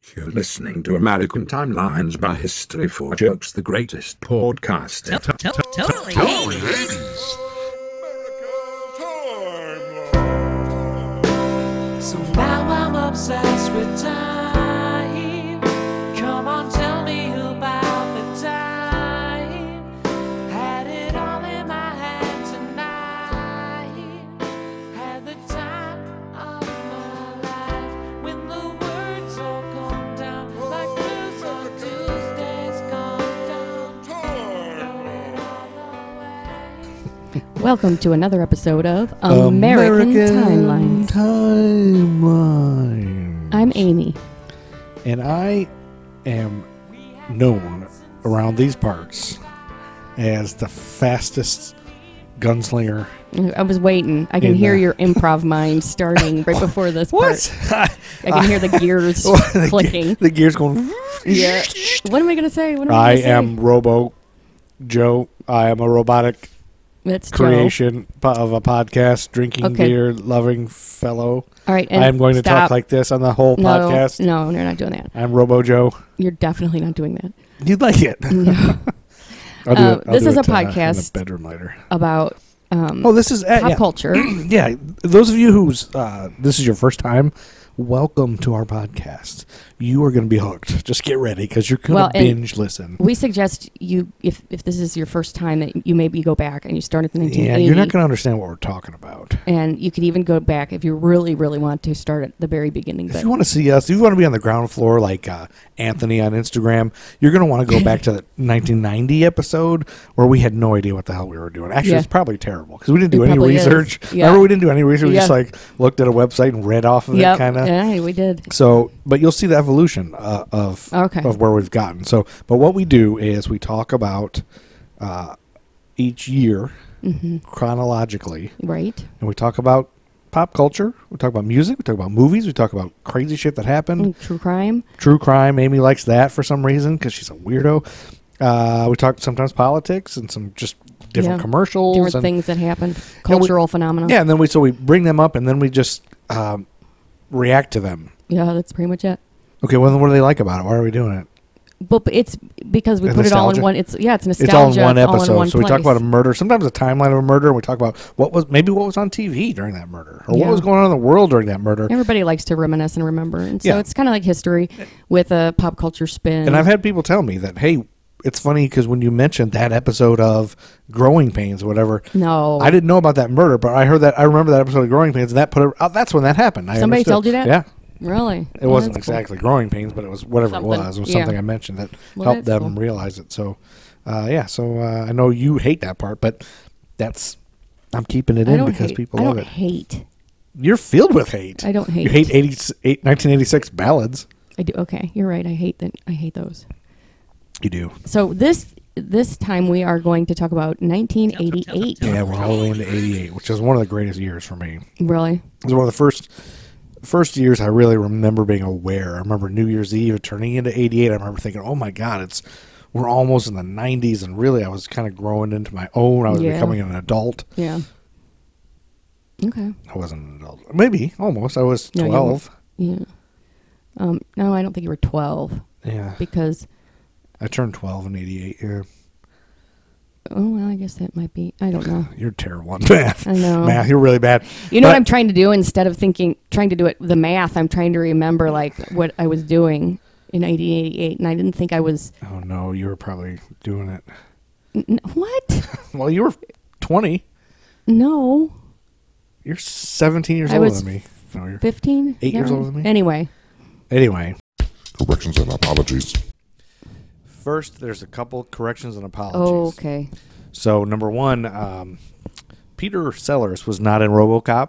You're listening to American Timelines by History for Jokes, the greatest podcast. Totally. Totally 80s. So now I'm obsessed with time. Come on, tell me about the time. Had it all in my hand tonight. Had the time of my life. When the words all come down like blues on Tuesdays come down. Throw it all away. Welcome to another episode of American Timelines. I'm Amy. And I am known around these parts as the fastest gunslinger. I was waiting. I can In hear the- your improv mind starting right before this part. What? I can hear the gears clicking. The gears going. Yeah. What am I going to say? What am I gonna say? am Robo Joe. I am a robotic That's Joe. creation of a podcast, drinking Okay. beer, loving fellow. All right. And I am going to stop. talk like this on the whole no, podcast. No, you're not doing that. I'm Robo Joe. You're definitely not doing that. You'd like it. No. I'll do it. I'll This do is it, a in podcast. the bedroom later. About Oh, this is pop yeah. culture. Yeah, those of you who's this is your first time, welcome to our podcast. You are going to be hooked. Just get ready because you're going Well, to and binge listen. We suggest you, if this is your first time, that you maybe go back and you start at the 1980s. Yeah, you're not going to understand what we're talking about. And you could even go back if you really, really want to start at the very beginning. If But you want to see us, if you want to be on the ground floor like Anthony on Instagram, you're going to want to go back to the 1990 episode where we had no idea what the hell we were doing. Actually, Yeah. it's probably terrible because we didn't do It any probably is. research. Yeah. Remember, we didn't do any research. We Yeah. just like looked at a website and read off of it, Yep. kind of. Yeah, we did. So, but you'll see the evolution of Okay. where we've gotten. So, but what we do is we talk about each year chronologically, Right. and we talk about pop culture. We talk about music. We talk about movies. We talk about crazy shit that happened. And true crime. True crime. Amy likes that for some reason because she's a weirdo. We talk sometimes politics and some just different Yeah. commercials Different and things that happened. And we- Cultural phenomena. yeah. And then we bring them up and then we just react to them. Yeah, that's pretty much it. Okay, well, then what do they like about it? Why are we doing it? But it's because we And put it all in nostalgia? one. It's nostalgia. It's all in one episode. one So we talk place. about a murder, sometimes a timeline of a murder, and we talk about what was on TV during that murder, or Yeah. what was going on in the world during that murder. Everybody likes to reminisce and remember, and so Yeah. it's kind of like history with a pop culture spin. And I've had people tell me that, hey, it's funny because when you mentioned that episode of Growing Pains or whatever, no, I didn't know about that murder, but I remember that episode of Growing Pains, and that put it out. That's when that happened. I Somebody understood. told you that? Yeah. really. It wasn't exactly Growing Pains, but it was whatever Something. it was. It was Yeah. something I mentioned that Well, helped that's them cool. realize it. So, So I know you hate that part, but I'm keeping it I in don't because hate. people I love don't it. hate. You're filled with hate. I don't hate. You hate 1986 ballads. I do. Okay, you're right. I hate that. I hate those. You do. So this time we are going to talk about 1988. Yeah, we're all the way into 88, which is one of the greatest years for me. Really? It was one of the first years I really remember being aware. I remember New Year's Eve turning into 88. I remember thinking, oh my God, we're almost in the 90s. And really, I was kind of growing into my own. I was Yeah. becoming an adult. Yeah. Okay. I wasn't an adult. Maybe, almost. I was No, you 12. Yeah. No, I don't think you were 12 Yeah. because. I turned 12 in 88. Yeah. Oh well, I guess that might be. I don't know. You're terrible at math. I know. Math, you're really bad. You know But- what I'm trying to do instead of trying to do it the math. I'm trying to remember like what I was doing in 1988, and I didn't think I was. Oh, no, you were probably doing it. What? Well, you were 20. No, You're 17 years I older was than me. No, you're 15. 8 years older than me. Anyway, Anyway, Corrections and apologies. first, there's a couple corrections and apologies. oh, okay. So, number one, Peter Sellers was not in RoboCop.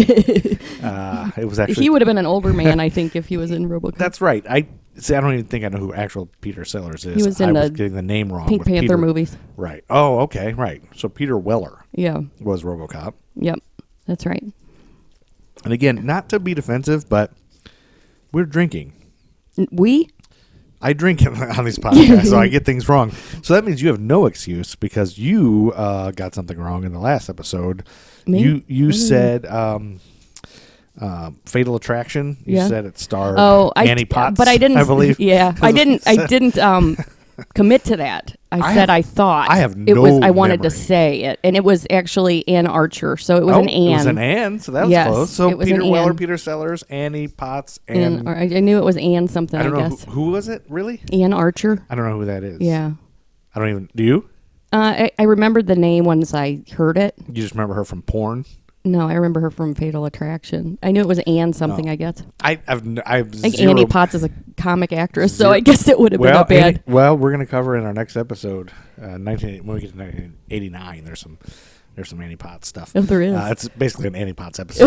It was actually... He would have been an older man, I think, if he was in RoboCop. That's right. I don't even think I know who actual Peter Sellers is. He was in I was the getting the name wrong. Pink with Panther Peter. movies. Right. Oh, okay. Right. So Peter Weller Yeah. was RoboCop. Yep. That's right. And again, not to be defensive, but we're drinking. We? I drink on these podcasts, so I get things wrong. So that means you have no excuse because you got something wrong in the last episode. Me? You said Fatal Attraction. You Yeah. said it starred Oh, Annie Potts, but I didn't. I believe. Yeah, I didn't. I didn't commit to that. I said I thought. I have it was. no I wanted to memory. say it, and it was actually Ann Archer. So it was an Ann. It was an Anne, so that was Yes, close. So it was Peter an Weller, Anne. Peter Sellers, Annie Potts, Ann, and or I knew it was Ann something. I I, don't know guess who was it really. Ann Archer. I don't know who that is. Yeah. I don't even. Do you? I remembered the name once I heard it. You just remember her from porn? No, I remember her from Fatal Attraction. I knew it was Ann something. Oh. I guess. I've I think zero. Annie Potts is a comic actress, so Zero- I guess it would have been Well, a bad. well, we're gonna cover in our next episode, when we get to 1989. There's some Annie Potts stuff. Oh, there is. It's basically an Annie Potts episode.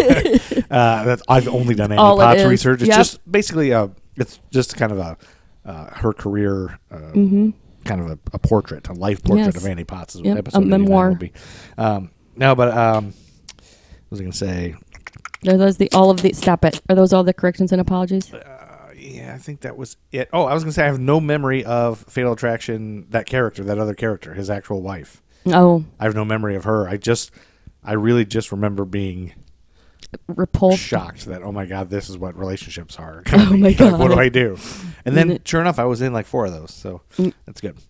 I've only done Annie all it Potts is. research. It's Yep. just basically it's just kind of her career. Kind of a portrait, a life portrait Yes. of Annie Potts. Is Yep, what episode a 89 memoir. will be. No, but what was I going to say? Are those all of the stop it? Are those all the corrections and apologies? Yeah, I think that was it. Oh, I was going to say I have no memory of Fatal Attraction, that other character, his actual wife. Oh, I have no memory of her. I really just remember being repulsed. shocked that, oh my God, this is what relationships are. Oh my Like, God. what do I do? And then, it- sure enough, I was in like 4 of those, so that's good.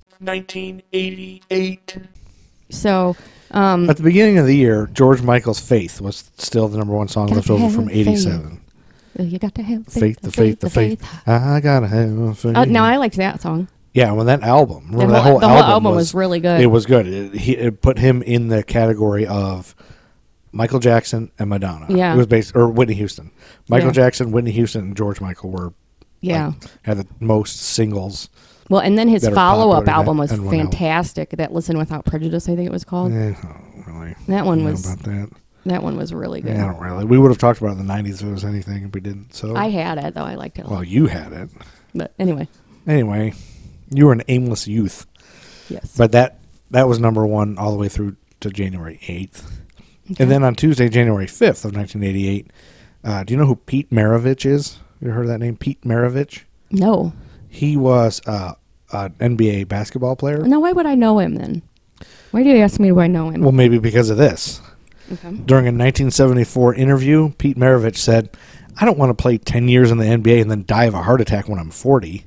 1988. So, At the beginning of the year, George Michael's "Faith" was still the number 1 song Got left to over have from faith. '87. you got to have Faith, the faith, the faith. I gotta have faith. No, I liked that song. Yeah, well, that album. Remember that whole- whole the whole album album was really good. It was good. It put him in the category of Michael Jackson and Madonna. Yeah. It was based, or Whitney Houston. Michael Yeah. Jackson, Whitney Houston, and George Michael were Yeah. had the most singles. Well, and then his that are follow-up popular album was and one album. fantastic. That "Listen Without Prejudice," I think it was called. Oh, really? That one I don't know was about that. That one was really good. Yeah, I don't really. We would have talked about it in the '90s if it was anything, if we didn't. So I had it though. I liked it a lot. well, you had it But anyway, anyway. You were an aimless youth, yes. but that was number 1 all the way through to January 8th. Okay. And then on Tuesday, January 5th of 1988, do you know who Pete Maravich is? You ever heard of that name, Pete Maravich? No. He was an NBA basketball player. Now, why would I know him then? Why do you ask me? Do I know him? Well, maybe because of this. Okay. During a 1974 interview, Pete Maravich said, "I don't want to play 10 years in the NBA and then die of a heart attack when I'm 40."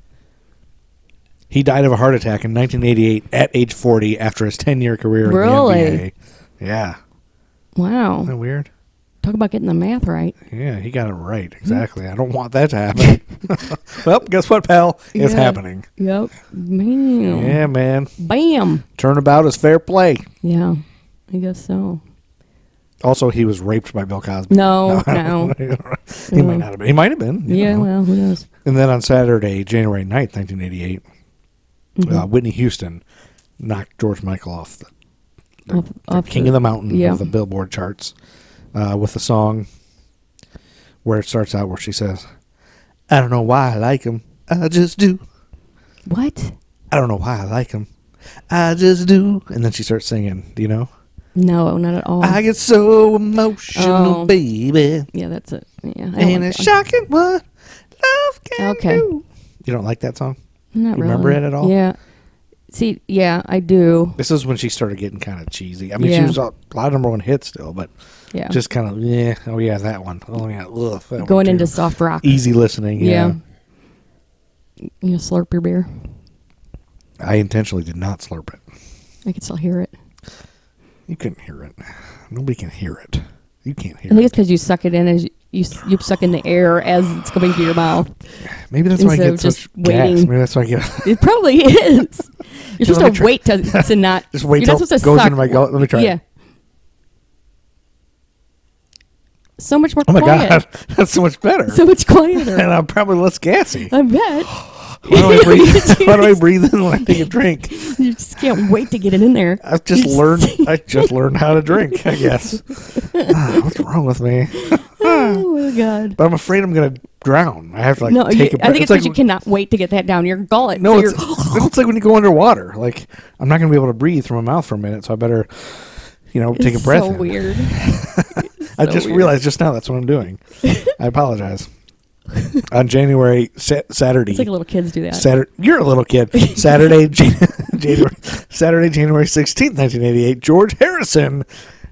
He died of a heart attack in 1988 at age 40 after his 10-year career Really? in the NBA. Yeah. Wow. Isn't that weird? Talk about getting the math right. Yeah, he got it right. Exactly. I don't want that to happen. Well, guess what, pal? It's Yeah. happening. Yep. Bam. Yeah, man. Bam. Turnabout is fair play. Yeah. I guess so. Also, he was raped by Bill Cosby. No. He might not have been. He might have been. you Yeah. know. Well, who knows? And then on Saturday, January 9th, 1988, Whitney Houston knocked George Michael off the Off king the- of the mountain yeah. of the Billboard charts with a song where it starts out where she says, "I don't know why I like him. I just do. What? I don't know why I like him. I just do." And then she starts singing. Do you know? No, not at all. I get so emotional, Oh. baby. Yeah, that's it. Yeah. I don't And like it's that. shocking what love can Okay. do. You don't like that song? Not You really. remember it at all? Yeah. See, yeah, I do. This is when she started getting kind of cheesy. I mean, she Yeah. was a lot of number 1 hits still, but Yeah. just kind of, yeah. Oh, yeah, that one. Oh, yeah. Ugh, that one Going too. into soft rock. Easy listening. Yeah. You slurp your beer. I intentionally did not slurp it. I can still hear it. You couldn't hear it. Nobody can hear it. You can't hear I think it. it's because you suck it in as you suck in the air as it's coming to your mouth. Maybe that's why I instead get of such just gas. waiting. Maybe that's why I get... It probably is. You're Let me supposed to try- wait to not. Just wait You're till not it supposed to goes suck. into my gullet. Let me try Yeah. it. So much more Oh, my quiet. God. That's so much better. So much quieter. And I'm probably less gassy. I bet. Why do I breathe? Why do I breathe in when I take a drink? You just can't wait to get it in there. I just learned how to drink, I guess. What's wrong with me? Oh my God. But I'm afraid I'm gonna drown. I have to No, take a breath. I think it's because you cannot wait to get that down your gullet. No, So it's, you're- it's like when you go underwater. Like I'm not gonna be able to breathe through my mouth for a minute, so I better, take a it's breath. So in. weird. I so just weird. realized just now that's what I'm doing. I apologize. On January Saturday. It's like little kids do that. Saturday, you're a little kid. Saturday, January 16th, 1988. George Harrison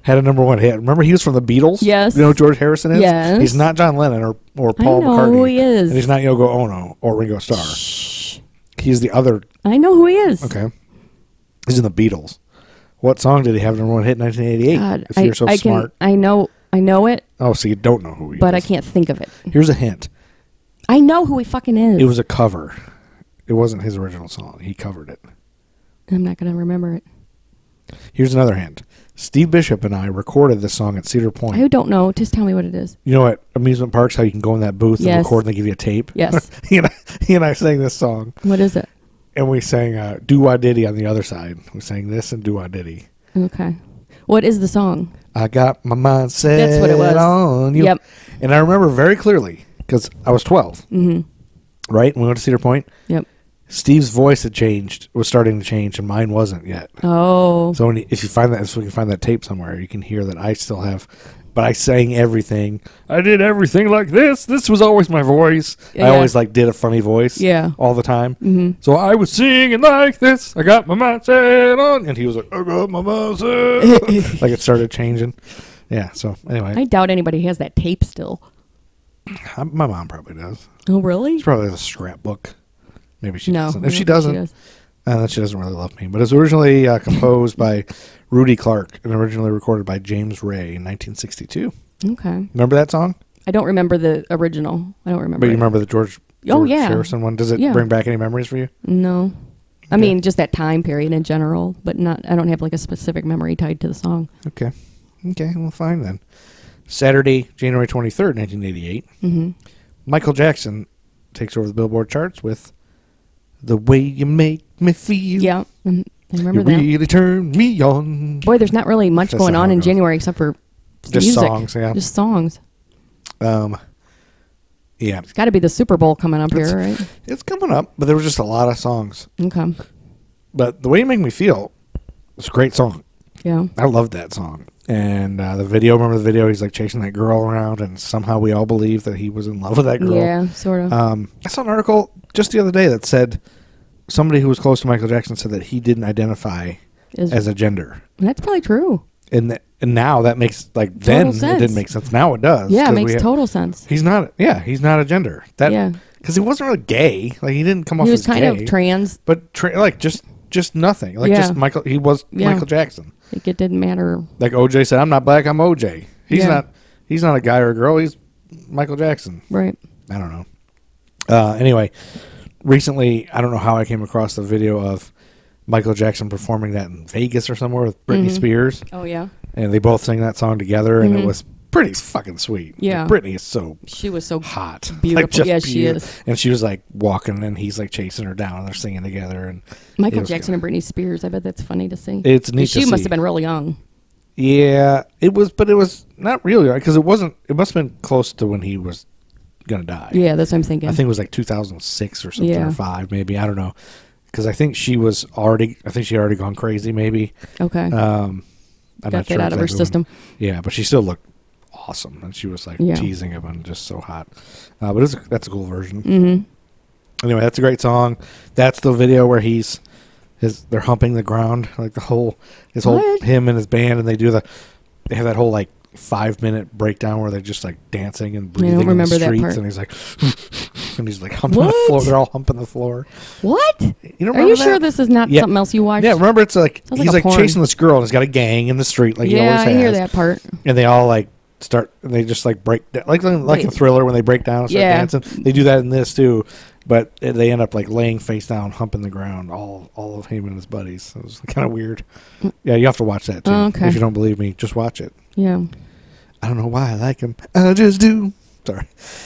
had a number one hit. Remember, he was from the Beatles. Yes. You know who George Harrison is? Yes. He's not John Lennon or Paul know McCartney. who he is. And he's not Yoko Ono or Ringo Starr. Shh. He's the other. I know who he is. Okay. He's in the Beatles. What song did he have number one hit in 1988? God, If you're so smart. I know it, Oh, so you don't know who he but is. I can't think of it. Here's a hint. I know who he fucking is. It was a cover. It wasn't his original song. He covered it. I'm not gonna remember it. Here's another hint. Steve Bishop and I recorded this song at Cedar Point. I don't know. Just tell me what it is. You know, at amusement parks, how you can go in that booth and Yes. record and they give you a tape? Yes. he and I sang this song, What is it? and we sang Do-Wah-Diddy on the other side. We sang this and Do-Wah-Diddy. Okay. What is the song? I got my mind set That's what it was. on you. Yep. And I remember very clearly, because I was 12, right? When we went to Cedar Point, Yep. Steve's voice was starting to change, and mine wasn't yet. Oh. So if you find that, if we can find that tape somewhere, you can hear that I still have. But I sang everything. I did everything like this. This was always my voice. Yeah. I always did a funny voice. Yeah. All the time. Mm-hmm. So I was singing like this. I got my mind set on, and he was like, I got my mind set on. Like it started changing. Yeah. So anyway, I doubt anybody has that tape still. my mom probably does. Oh, really? She probably has a scrapbook. Maybe she No. doesn't. I If don't she think doesn't, does. then she doesn't really love me. But it was originally composed by Rudy Clark and originally recorded by James Ray in 1962. Okay. Remember that song? I don't remember the original. I don't remember. But you it. remember the George yeah. Harrison one? Does it Yeah. bring back any memories for you? No. I mean, just that time period in general, but not. I don't have like a specific memory tied to the song. Okay. Okay, well, fine then. Saturday, January 23rd, 1988. Mm-hmm. Michael Jackson takes over the Billboard charts with The Way You Make Me Feel. Yeah, I remember You that. really turn me on. Boy, there's not really much That's going not how on it in goes. January except for Just music. songs, yeah. Just songs. Yeah, It's got to be the Super Bowl coming up here, right? it's coming up, but there was just a lot of songs. Okay. But The Way You Make Me Feel is a great song. Yeah. I loved that song. And the video, remember the video? He's like chasing that girl around, and somehow we all believe that he was in love with that girl. Yeah, sort of. I saw an article just the other day that said somebody who was close to Michael Jackson said that he didn't identify as a gender. That's probably true. And now that makes, like, then it sense. didn't make sense. Now it does. Yeah, it 'cause makes total sense. He's not a gender. Yeah. Because he wasn't really gay. Like, he didn't come off He was as kind gay. of trans. But, like, just nothing. Like, Yeah. just Michael, he was Yeah. Michael Jackson. Like it didn't matter. Like OJ said, I'm not black, I'm OJ. He's Yeah. not a guy or a girl, he's Michael Jackson. Right. I don't know. Anyway, recently, I don't know how I came across the video of Michael Jackson performing that in Vegas or somewhere with Britney Spears. Oh, yeah. And they both sang that song together, and it was pretty fucking sweet. Yeah. Like, Britney is so She was so hot. beautiful. Like, just Yeah, she beautiful. is. And she was like walking, and he's like chasing her down, and they're singing together. And Michael it was Jackson and Britney Spears. I bet that's funny to see. It's neat to She must see. have been real young. Yeah, it was not really right because it wasn't. It must have been close to when he was gonna die. Yeah, that's what I'm thinking. I think it was like 2006 or something Yeah. or 5 maybe. I don't know because I think she had already gone crazy maybe. Okay. I'm Got not that sure out of her exactly system. when. Yeah, but she still looked awesome, and she was like Yeah. teasing him and just so hot. But that's a cool version. Mm-hmm. Anyway, that's a great song. That's the video where they're humping the ground, like his whole What? him and his band, and they have that whole like 5-minute breakdown where they're just like dancing and breathing in the remember that streets, part. and he's like, and he's like humping the What? floor. They're all humping the floor. What? You don't Are remember you sure that? this is not Yeah. something else you watched? Yeah, remember it's like Sounds he's like like a porn. chasing this girl, and he's got a gang in the street, like he Yeah, always I has. hear that part. And they all like start, and they just like break down, like a Wait. Thriller when they break down and start Yeah. dancing. They do that in this too, but they end up like laying face down, humping the ground. All of him and his buddies. It was kind of weird. Yeah, you have to watch that too. Oh, okay. If you don't believe me, just watch it. Yeah. I don't know why I like him. I just do. Sorry.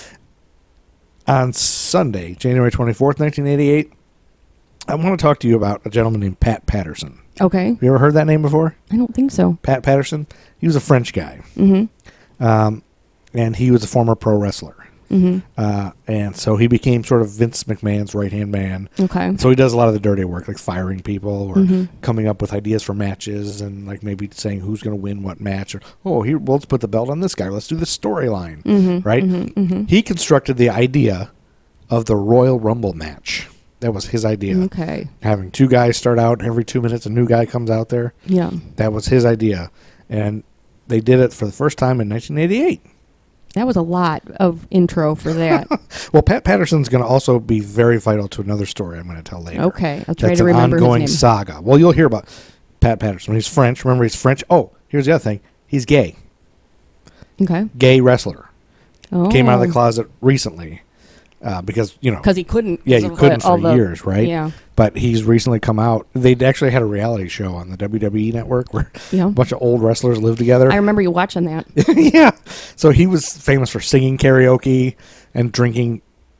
On Sunday, January 24th, 1988, I want to talk to you about a gentleman named Pat Patterson. Okay. Have you ever heard that name before? I don't think so. Pat Patterson? He was a French guy. Mm-hmm. And he was a former pro wrestler. Mm-hmm. And so he became sort of Vince McMahon's right-hand man. Okay. So he does a lot of the dirty work, like firing people or Mm-hmm. coming up with ideas for matches and like maybe saying who's going to win what match. Or, here, well, let's put the belt on this guy. Let's do the storyline, right? Mm-hmm. He constructed the idea of the Royal Rumble match. That was his idea. Okay. Having two guys start out, every 2 minutes a new guy comes out there. Yeah. That was his idea. And they did it for the first time in 1988. That was a lot of intro for that. Well, Pat Patterson's going to also be very vital to another story I'm going to tell later. Okay, I'll try That's to remember an ongoing his name. saga. Well, you'll hear about Pat Patterson. He's French. Remember, he's French. Oh, here's the other thing. He's gay. Okay. Gay wrestler. Oh. Came out of the closet recently because, you know. Because he couldn't. Yeah, 'cause you of couldn't all for years, right? Yeah. But he's recently come out. They actually had a reality show on the WWE network where Yeah. a bunch of old wrestlers lived together. I remember you watching that. Yeah. So he was famous for singing karaoke and drinking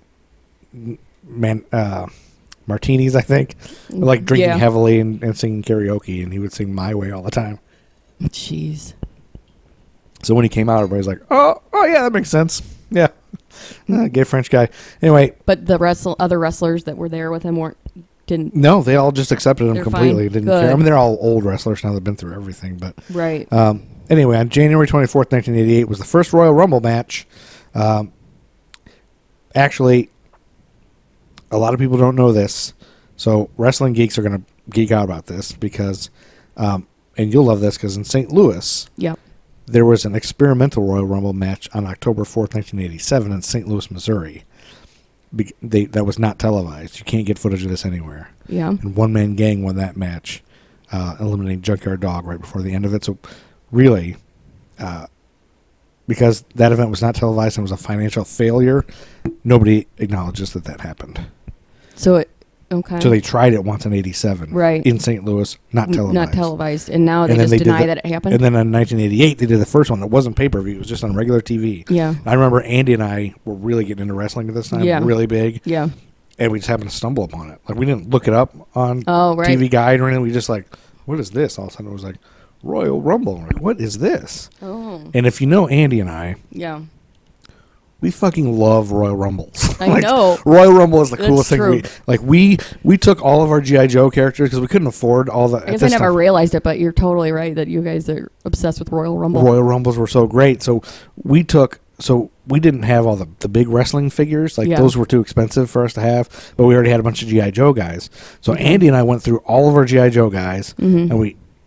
martinis, I think. Like drinking Yeah. heavily and singing karaoke. And he would sing My Way all the time. Jeez. So when he came out, everybody's like, oh yeah, that makes sense. Yeah. Gay French guy. Anyway, But the other wrestlers that were there with him didn't. no, they all just accepted him They're completely. fine. Didn't Good. care. I mean, they're all old wrestlers now. They've been through everything. But Right. anyway, on January 24th, 1988 was the first Royal Rumble match. Actually, a lot of people don't know this. So wrestling geeks are going to geek out about this because, and you'll love this because in St. Louis, Yep. there was an experimental Royal Rumble match on October 4th, 1987 in St. Louis, Missouri. That was not televised. You can't get footage of this anywhere. Yeah. And One Man Gang won that match, eliminating Junkyard Dog right before the end of it. So really, because that event was not televised and was a financial failure, nobody acknowledges that happened. So okay. So they tried it once in 87. Right. In St. Louis, not televised. Not televised, and now they And then just they did deny the- that it happened. And then in 1988, they did the first one that wasn't pay-per-view. It was just on regular TV. Yeah. I remember Andy and I were really getting into wrestling at this time. Yeah. Really big. Yeah. And we just happened to stumble upon it. Like, we didn't look it up on Oh, right. TV Guide or anything. We just like, what is this? All of a sudden it was like, Royal Rumble. I'm like, what is this? Oh. And if you know Andy and I, Yeah. we fucking love Royal Rumbles. I know. Royal Rumble is the That's coolest true. thing. We took all of our G.I. Joe characters because we couldn't afford all the. I guess I never realized it, but you're totally right that you guys are obsessed with Royal Rumble. Royal Rumbles were so great. So we didn't have all the big wrestling figures. Like Yeah. those were too expensive for us to have, but we already had a bunch of G.I. Joe guys. So Andy and I went through all of our G.I. Joe guys and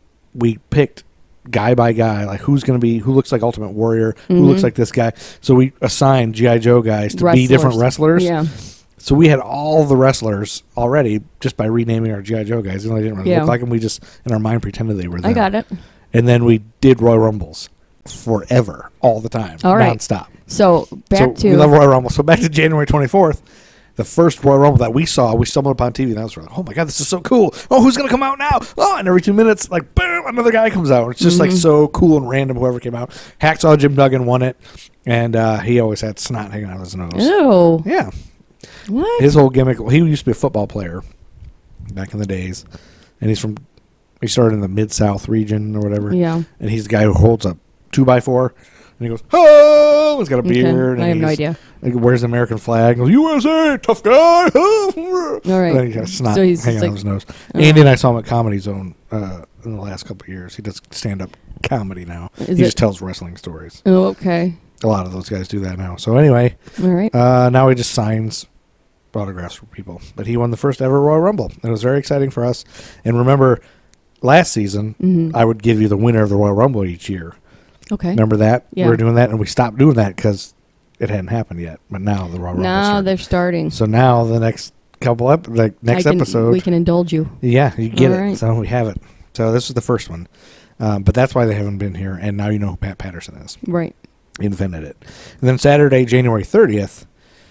we picked guy by guy, like who looks like Ultimate Warrior, who looks like this guy. So we assigned G.I. Joe guys to be different wrestlers. Yeah. So we had all the wrestlers already just by renaming our G.I. Joe guys. Even though they didn't really Yeah. look like them, we just in our mind pretended they were them. I got it. And then we did Royal Rumbles forever, all the time, All right. nonstop. So back So we to love Royal Rumble. So back to January 24th, the first Royal Rumble that we saw, we stumbled upon TV, and that was like, oh my God, this is so cool. Oh, who's going to come out now? Oh, and every 2 minutes, like, boom, another guy comes out. It's just like so cool and random, whoever came out. Hacksaw Jim Duggan won it, and he always had snot hanging out of his nose. ew. Yeah. What? His whole gimmick, he used to be a football player back in the days, and he started in the Mid-South region or whatever. Yeah. And he's the guy who holds a 2x4, and he goes, oh, he's got a beard. And I have no he's- idea. Like, wears the American flag. Goes, USA, tough guy. All right. Then he got snot So he's hanging like- out of his nose. Andy and I saw him at Comedy Zone in the last couple of years. He does stand-up comedy now. Is He it- just tells wrestling stories. Oh, okay. A lot of those guys do that now. So anyway, All right. now he just signs autographs for people. But he won the first ever Royal Rumble. It was very exciting for us. And remember, last season, I would give you the winner of the Royal Rumble each year. Okay. Remember that? Yeah. We were doing that, and we stopped doing that because it hadn't happened yet. But now the Royal Rumble Now started. they're starting. So now the next couple next episode, we can indulge you. yeah, you get All it. right. So we have it. So this is the first one, but that's why they haven't been here. And now you know who Pat Patterson is. Right. He invented it. And then Saturday, January 30th,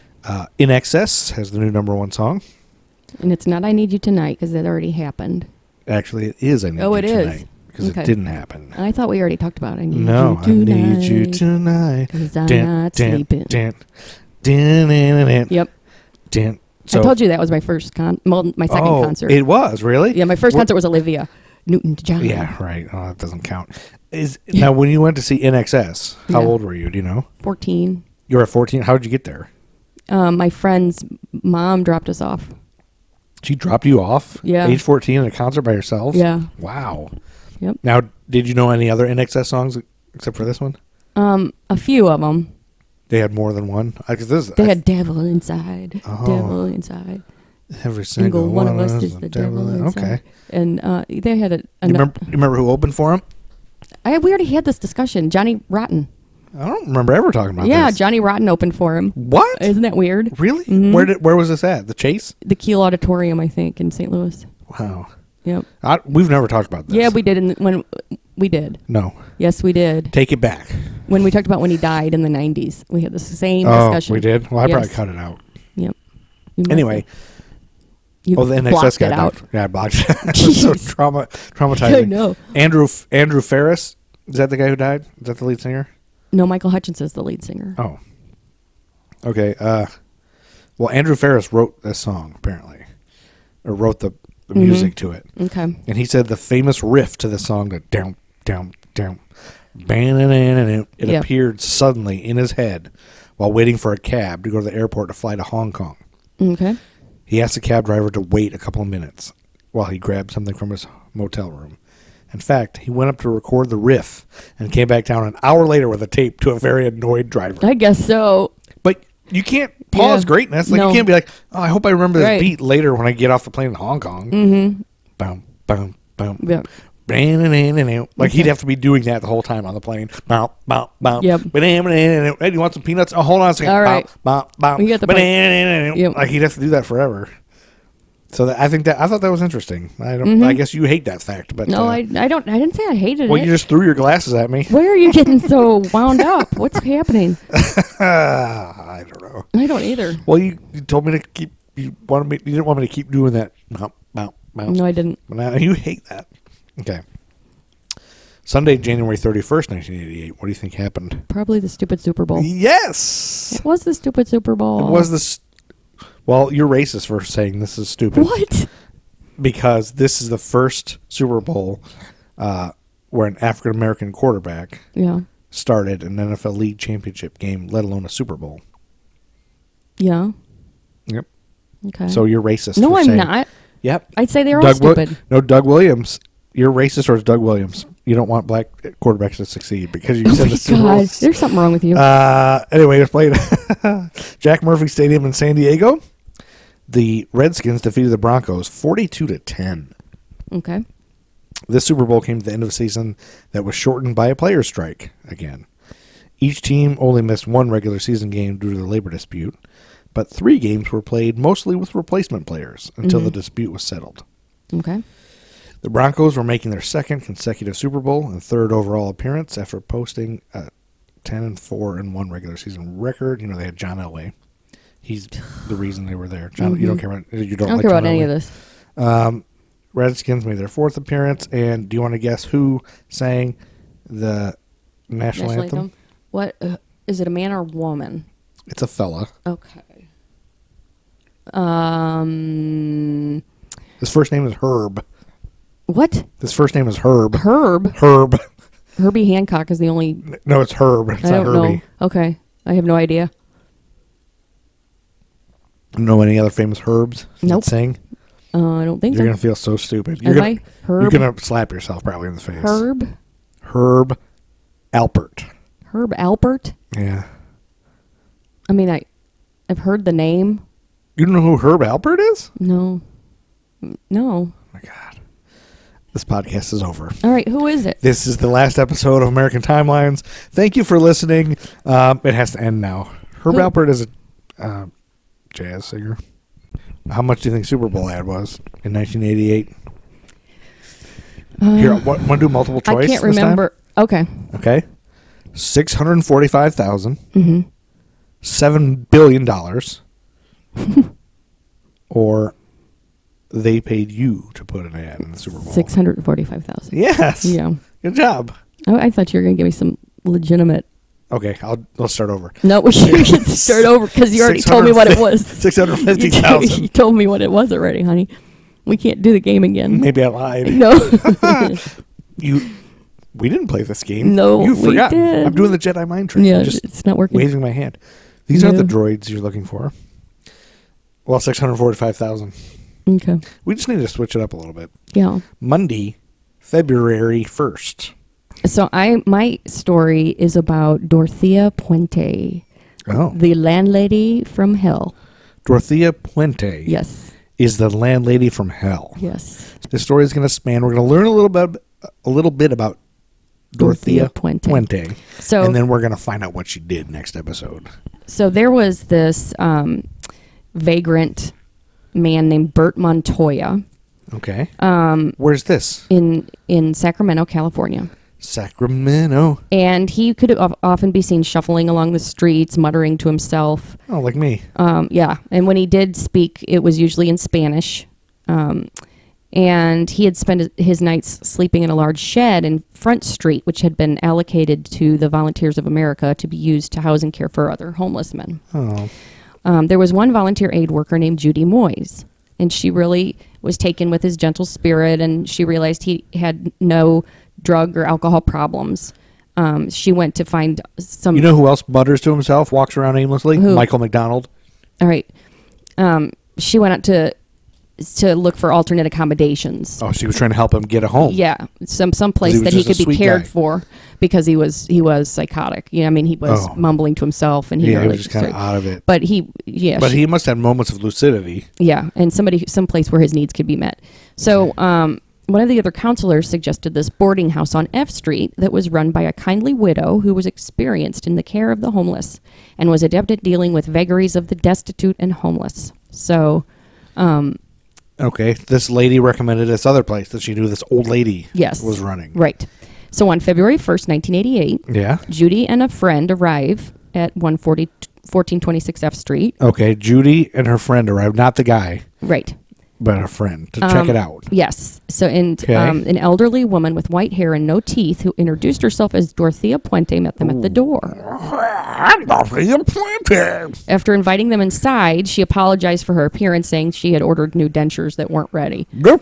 In Excess has the new #1 song. And it's not I Need You Tonight because that already happened. Actually, it is I Need Oh, You it is. Tonight because Okay. it didn't happen. I thought we already talked about I Need No, You I Tonight. need you tonight. 'Cause I'm not sleeping. Yep. So, I told you that was my first my second concert. It was really. Yeah, my first What- concert was Olivia Newton-John. Yeah, right. Oh, that doesn't count. Now when you went to see NXS, how Yeah. old were you? Do you know? 14. You were at 14. How did you get there? My friend's mom dropped us off. She dropped you off. Yeah. Age 14 at a concert by yourself. Yeah. Wow. Yep. Now, did you know any other NXS songs except for this one? A few of them. They had more than one. They had Devil Inside. Oh. Devil Inside. every single Single one of us is is the devil inside. Okay. And they had You remember who opened for him? We already had this discussion. Johnny Rotten. I don't remember ever talking about Yeah, this. Johnny Rotten opened for him. What? Isn't that weird? Really? Mhm. Where was this at? The Chase? The Keel Auditorium, I think, in St. Louis. Wow. Yep. We've never talked about this. Yeah, we did. When we did. No. Yes, we did. Take it back. When we talked about when he died in the 90s, we had the same Oh, discussion. we did? Well, I probably Yes. cut it out. Yep. You must Anyway. have. You Oh, the NXS blocked guy it out. died. Yeah, I blocked it. It was so traumatizing. I know. Andrew Ferris, is that the guy who died? Is that the lead singer? No, Michael Hutchins is the lead singer. Oh. Okay. Well, Andrew Ferris wrote this song, apparently. Or wrote the music to it. Okay. And he said the famous riff to the song, the down, down, down, it Yep. appeared suddenly in his head while waiting for a cab to go to the airport to fly to Hong Kong. Okay. He asked the cab driver to wait a couple of minutes while he grabbed something from his motel room. In fact, he went up to record the riff and came back down an hour later with a tape to a very annoyed driver. I guess so. But you can't pause Yeah. greatness. Like No. you can't be like, oh, I hope I remember this Right. beat later when I get off the plane in Hong Kong. Mm-hmm. Boom, boom, boom. Yep. Like he'd have to be doing that the whole time on the plane. Bow, bow, bow. Yep. Hey, you want some peanuts? Oh, hold on a second. All right. Bow, bow, bow. You got the point. Yep. Like he'd have to do that forever. So I thought that was interesting. I guess you hate that fact, but No, I don't. I didn't say I hated well, it. you just threw your glasses at me. Where are you getting so wound up? What's happening? I don't know. I don't either. Well, you told me to keep. You didn't want me to keep doing that. Bow, bow, bow. No, I didn't. But now you hate that. Okay. Sunday, January 31st, 1988. What do you think happened? Probably the stupid Super Bowl. Yes. It was the stupid Super Bowl. It was this. Well, you're racist for saying this is stupid. What? Because this is the first Super Bowl where an African American quarterback Yeah. started an NFL League championship game, let alone a Super Bowl. Yeah. Yep. Okay. So you're racist. no, for I'm saying, not. Yep. I'd say they're all Doug stupid. No, Doug Williams. You're racist, or it's Doug Williams. You don't want black quarterbacks to succeed because you Oh said my the Super Bowl. God, there's something wrong with you. Anyway, it's played Jack Murphy Stadium in San Diego. The Redskins defeated the Broncos 42-10. Okay. This Super Bowl came to the end of a season that was shortened by a players' strike again. Each team only missed one regular season game due to the labor dispute, but 3 games were played mostly with replacement players until the dispute was settled. Okay. The Broncos were making their second consecutive Super Bowl and third overall appearance after posting a 10-4-1 regular season record. You know, they had John Elway. He's the reason they were there. John, you don't care about I don't care about any of this. Redskins made their 4th appearance, and do you want to guess who sang the national anthem? What is it? A man or a woman? It's a fella. Okay. His first name is Herb. What? His first name is Herb. Herb. Herb. Herbie Hancock is the only. No, it's Herb. It's I not don't Herbie. know. Okay. I have no idea. Know any other famous Herbs that Nope. sing? I don't think You're so. gonna feel so stupid. Am I? You're Herb. gonna slap yourself probably in the face. Herb. Herb Alpert. Herb Alpert. Yeah. I mean, I've heard the name. You don't know who Herb Alpert is? No. No. Oh my God. This podcast is over. All right. Who is it? This is the last episode of American Timelines. Thank you for listening. It has to end now. Herb Who? Alpert is a jazz singer. How much do you think Super Bowl ad was in 1988? Here, want to do multiple choice? I can't this time? remember. Okay. Okay. $645,000. Mm-hmm. $7 billion. Or they paid you to put an ad in the Super Bowl. 645,000. Yes. Yeah. Good job. Oh, I thought you were going to give me some legitimate. Okay, I'll start over. No, we should start over because you already told me what it was. 650,000. You told me what it was already, honey. We can't do the game again. Maybe I lied. No. We didn't play this game. No, you we forgot. did. I'm doing the Jedi mind trick. Yeah, I'm just it's not working. waving my hand. These aren't the Yeah. droids you're looking for. Well, 645,000. Okay. We just need to switch it up a little bit. Yeah. Monday, February 1st. So my story is about Dorothea Puente, Oh. the landlady from hell. Dorothea Puente Yes. is the landlady from hell. Yes. This story is going to span. We're going to learn a little bit about Dorothea Puente. So, And then we're going to find out what she did next episode. so there was this vagrant man named Bert Montoya Okay. Where's this? in Sacramento, California. Sacramento. And he could often be seen shuffling along the streets, muttering to himself. Oh, like me. Yeah. And when he did speak, it was usually in Spanish. And he had spent his nights sleeping in a large shed in Front Street, which had been allocated to the Volunteers of America to be used to house and care for other homeless men. Oh. There was one volunteer aid worker named Judy Moyes, and she really was taken with his gentle spirit, and she realized he had no drug or alcohol problems. She went to find some... You know who else mutters to himself, walks around aimlessly? Who? Michael McDonald. All right. She went out to look for alternate accommodations. Oh, she was trying to help him get a home. Yeah, some he place was that he just a could be sweet cared guy. for because he was psychotic. You know, I mean, he was Oh. mumbling to himself, and he Yeah, he really was just kind of out of it. But But he must have moments of lucidity. yeah, and some place where his needs could be met. So, one of the other counselors suggested this boarding house on F Street that was run by a kindly widow who was experienced in the care of the homeless and was adept at dealing with vagaries of the destitute and homeless. So, Okay, this lady recommended this other place that she knew this old lady yes, was running. right. So on February 1st, 1988, Yeah. Judy and a friend arrive at 1426 F Street. Okay, Judy and her friend arrived, not the guy, Right. but a friend, to check it out. Yes. So, and Okay. an elderly woman with white hair and no teeth who introduced herself as Dorothea Puente met them at the door. After inviting them inside, she apologized for her appearance, saying she had ordered new dentures that weren't ready.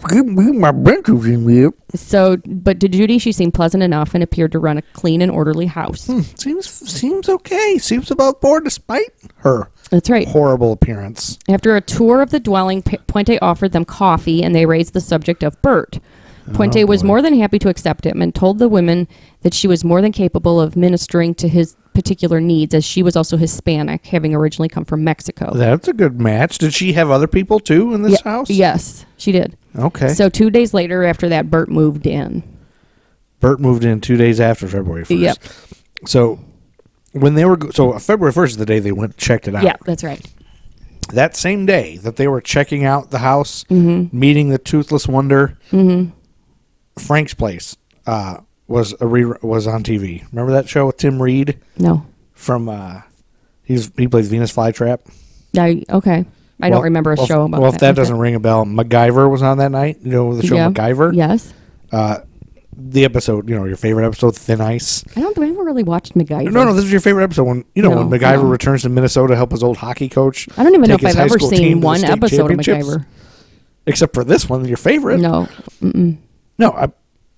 So, but to Judy, she seemed pleasant enough and appeared to run a clean and orderly house. Seems okay. Seems above board despite her That's right. horrible appearance. After a tour of the dwelling, Puente offered them coffee, and they raised the subject of Bert. Puente was more than happy to accept him and told the women that she was more than capable of ministering to his particular needs, as she was also Hispanic, having originally come from Mexico. That's a good match. Did she have other people too in this house? Yes, she did. Okay. So 2 days later, after that, Bert moved in. Bert moved in 2 days after February 1st. Yep. So when they were February 1st is the day they went and checked it out. Yeah, that's right. That same day that they were checking out the house, Mm-hmm. meeting the Toothless Wonder, Frank's Place was on TV. Remember that show with Tim Reed No. from he plays Venus Flytrap. Okay. I don't remember a show about that. Well, if that Okay. doesn't ring a bell, MacGyver was on that night. You know the show Yeah. MacGyver? Yes. The episode, your favorite episode, Thin Ice. I don't think I ever really watched MacGyver. No, this is your favorite episode when No, when MacGyver no. returns to Minnesota to help his old hockey coach. I don't even know take if his I've high ever school team seen to the one state episode of championships. MacGyver. Except for this one, your favorite. No. No,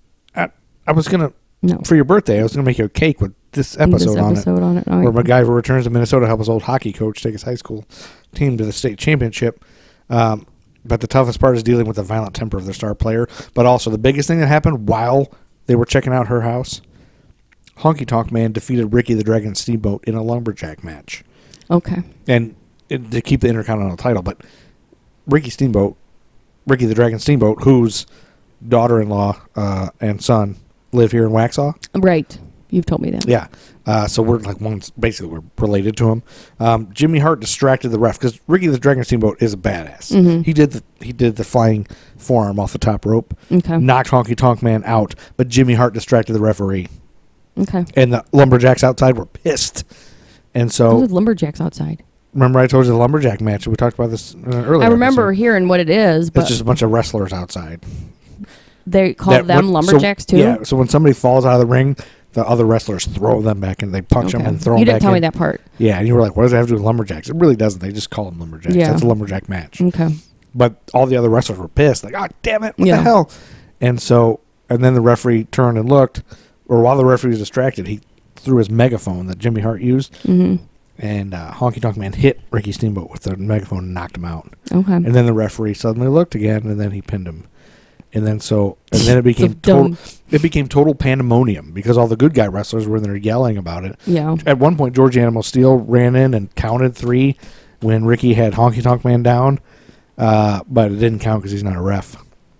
I was gonna No. for your birthday. I was gonna make you a cake with this episode, All on it, right. where MacGyver returns to Minnesota to help his old hockey coach take his high school team to the state championship. But the toughest part is dealing with the violent temper of their star player. But also the biggest thing that happened while they were checking out her house, Honky Tonk Man defeated Ricky the Dragon Steamboat in a lumberjack match, Okay. and to keep the Intercontinental title. But Ricky the Dragon Steamboat, whose daughter-in-law and son live here in Waxhaw. Right. You've told me that. Yeah. So we're we're related to him. Jimmy Hart distracted the ref because Ricky the Dragon Steamboat is a badass. Mm-hmm. He did the flying forearm off the top rope, Okay. knocked Honky Tonk Man out, but Jimmy Hart distracted the referee, Okay. and the lumberjacks outside were pissed. And so With lumberjacks outside. remember I told you the lumberjack match? We talked about this earlier. I remember episode. hearing what it is, but It's just a bunch of wrestlers outside. they call them lumberjacks too? Yeah. So when somebody falls out of the ring, the other wrestlers throw them back and they punch them and throw them You back didn't tell me in. that part. Yeah, and you were like, what does that have to do with lumberjacks? It really doesn't. They just call them lumberjacks. Yeah. That's a lumberjack match. Okay. But all the other wrestlers were pissed. Like, oh, damn it. What Yeah. the hell? And then the referee turned and looked, or while the referee was distracted, he threw his megaphone that Jimmy Hart used, Mm-hmm. and Honky Tonk Man hit Ricky Steamboat with the megaphone and knocked him out. Okay. And then the referee suddenly looked again, and then he pinned him. And then it became dumb. total pandemonium because all the good guy wrestlers were in there yelling about it. Yeah. At one point, George Animal Steel ran in and counted 3 when Ricky had Honky Tonk Man down, but it didn't count because he's not a ref.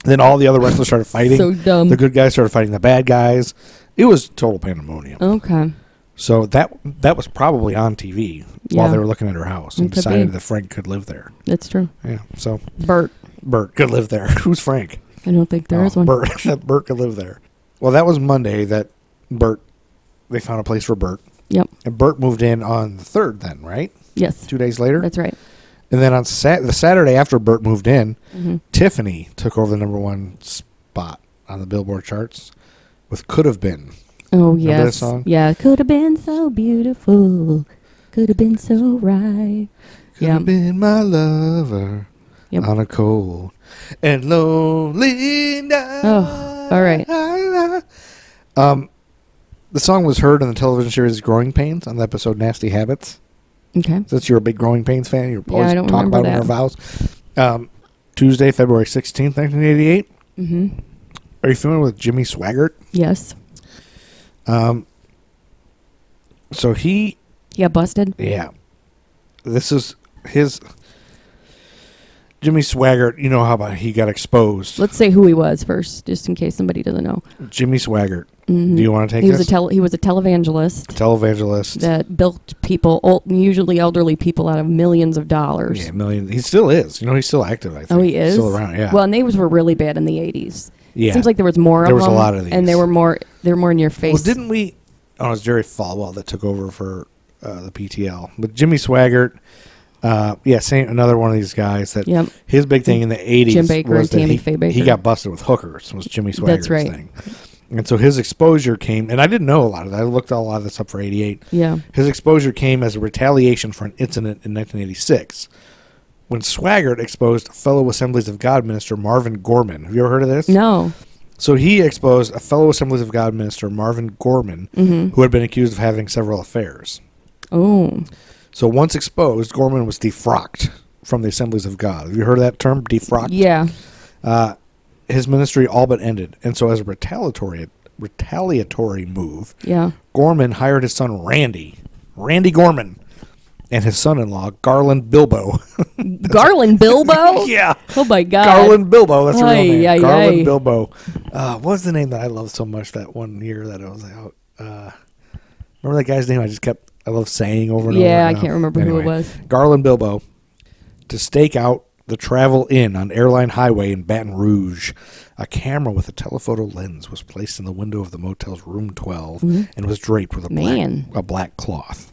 Then all the other wrestlers started fighting. So dumb. The good guys started fighting the bad guys. It was total pandemonium. Okay. So that was probably on TV while Yeah. they were looking at her house and It could decided be. that Frank could live there. That's true. Yeah. So Bert. Bert could live there. Who's Frank? I don't think there is one. Bert. That Bert could live there. Well, that was Monday that they found a place for Bert. Yep. And Bert moved in on the 3rd then, right? Yes. 2 days later? That's right. And then on the Saturday after Bert moved in, Mm-hmm. Tiffany took over the #1 spot on the Billboard charts with Could Have Been. Oh, Remember yes. that song? Yeah. Could have been so beautiful. Could have been so right. Could Yeah. have been my lover Yep. on a cold and lonely night. Oh, all right. The song was heard in the television series Growing Pains on the episode Nasty Habits. Okay. Since you're a big Growing Pains fan, you're Yeah, always I don't talk remember about it in our that. vows. Tuesday, February 16th, 1988. Mm-hmm. Are you familiar with Jimmy Swaggart? Yes. So he, He got busted. yeah, this is his, Jimmy Swaggart, you know how about he got exposed. Let's say who he was first, just in case somebody doesn't know. Jimmy Swaggart. Mhm. Do you want to take He was this? he was a televangelist Televangelist. that built people, usually elderly people, out of millions of dollars. Yeah, million. He still is. You know, he's still active, I think. Oh, he is Still around, yeah. Well, and they were really bad in the 80s. yeah. Seems like there was more There of was them. a lot of these. and they were more in your face. Well, didn't we? Oh, it was Jerry Falwell that took over for the PTL. But Jimmy Swaggart, same another one of these guys that Yep. his big thing in the 80s Jim Baker was and that Tammy he, Faye Baker. he got busted with hookers was Jimmy Swaggart's That's right. thing. And so his exposure came, and I didn't know a lot of that. I looked a lot of this up for 88. Yeah. His exposure came as a retaliation for an incident in 1986 when Swaggart exposed fellow Assemblies of God minister Marvin Gorman. Have you ever heard of this? No. So he exposed a fellow Assemblies of God minister, Marvin Gorman, Mm-hmm. who had been accused of having several affairs. Oh. So once exposed, Gorman was defrocked from the Assemblies of God. Have you heard of that term, defrocked? Yeah. His ministry all but ended. And so as a retaliatory move, Yeah. Gorman hired his son Randy Gorman, and his son-in-law, Garland Bilbo. Garland Bilbo? Yeah. Oh, my God. Garland Bilbo, that's her real Ay, name. ay, Garland ay. Bilbo. What was the name that I loved so much that one year that I was out? Remember that guy's name I love saying over and over? Yeah, I now? can't remember who it Anyway, was. Garland Bilbo to stake out the Travel Inn on Airline Highway in Baton Rouge. A camera with a telephoto lens was placed in the window of the motel's room 12 and was draped with a black cloth.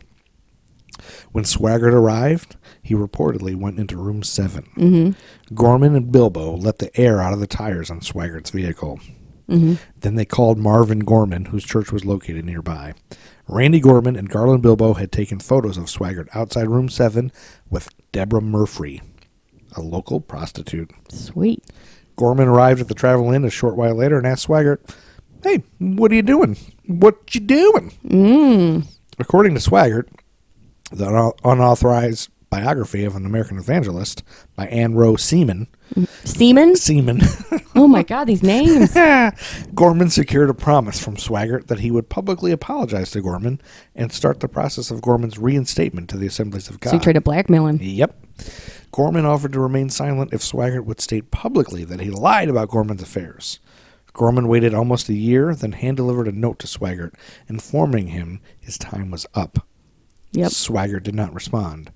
When Swaggart arrived, he reportedly went into room 7. Mm-hmm. Gorman and Bilbo let the air out of the tires on Swaggart's vehicle. Mm-hmm. Then they called Marvin Gorman, whose church was located nearby. Randy Gorman and Garland Bilbo had taken photos of Swaggart outside room 7 with Deborah Murphy, a local prostitute. Sweet. Gorman arrived at the Travel Inn a short while later and asked Swaggart, "Hey, what are you doing? What you doing?" According to Swaggart, the unauthorized biography of an American evangelist by Ann Rowe Seaman. Seaman? Oh, my God, these names. Gorman secured a promise from Swaggart that he would publicly apologize to Gorman and start the process of Gorman's reinstatement to the Assemblies of God. So you tried to blackmail him. Yep. Gorman offered to remain silent if Swaggart would state publicly that he lied about Gorman's affairs. Gorman waited almost a year, then hand-delivered a note to Swaggart, informing him his time was up. Yep. Swaggart did not respond.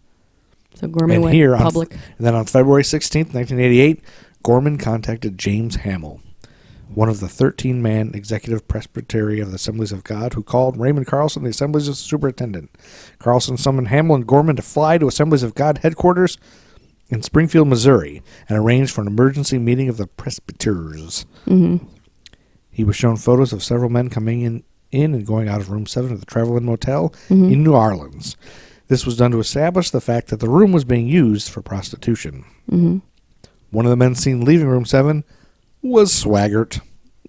So Gorman And went here public. and then on February 16th, 1988, Gorman contacted James Hamill, one of the 13-man executive presbytery of the Assemblies of God, who called Raymond Carlson the Assemblies' superintendent. Carlson summoned Hamill and Gorman to fly to Assemblies of God headquarters in Springfield, Missouri, and arranged for an emergency meeting of the presbyters. Mm-hmm. He was shown photos of several men coming in and going out of room 7 of the Travel Inn Motel in New Orleans. This was done to establish the fact that the room was being used for prostitution. Mm-hmm. One of the men seen leaving room 7 was Swaggart.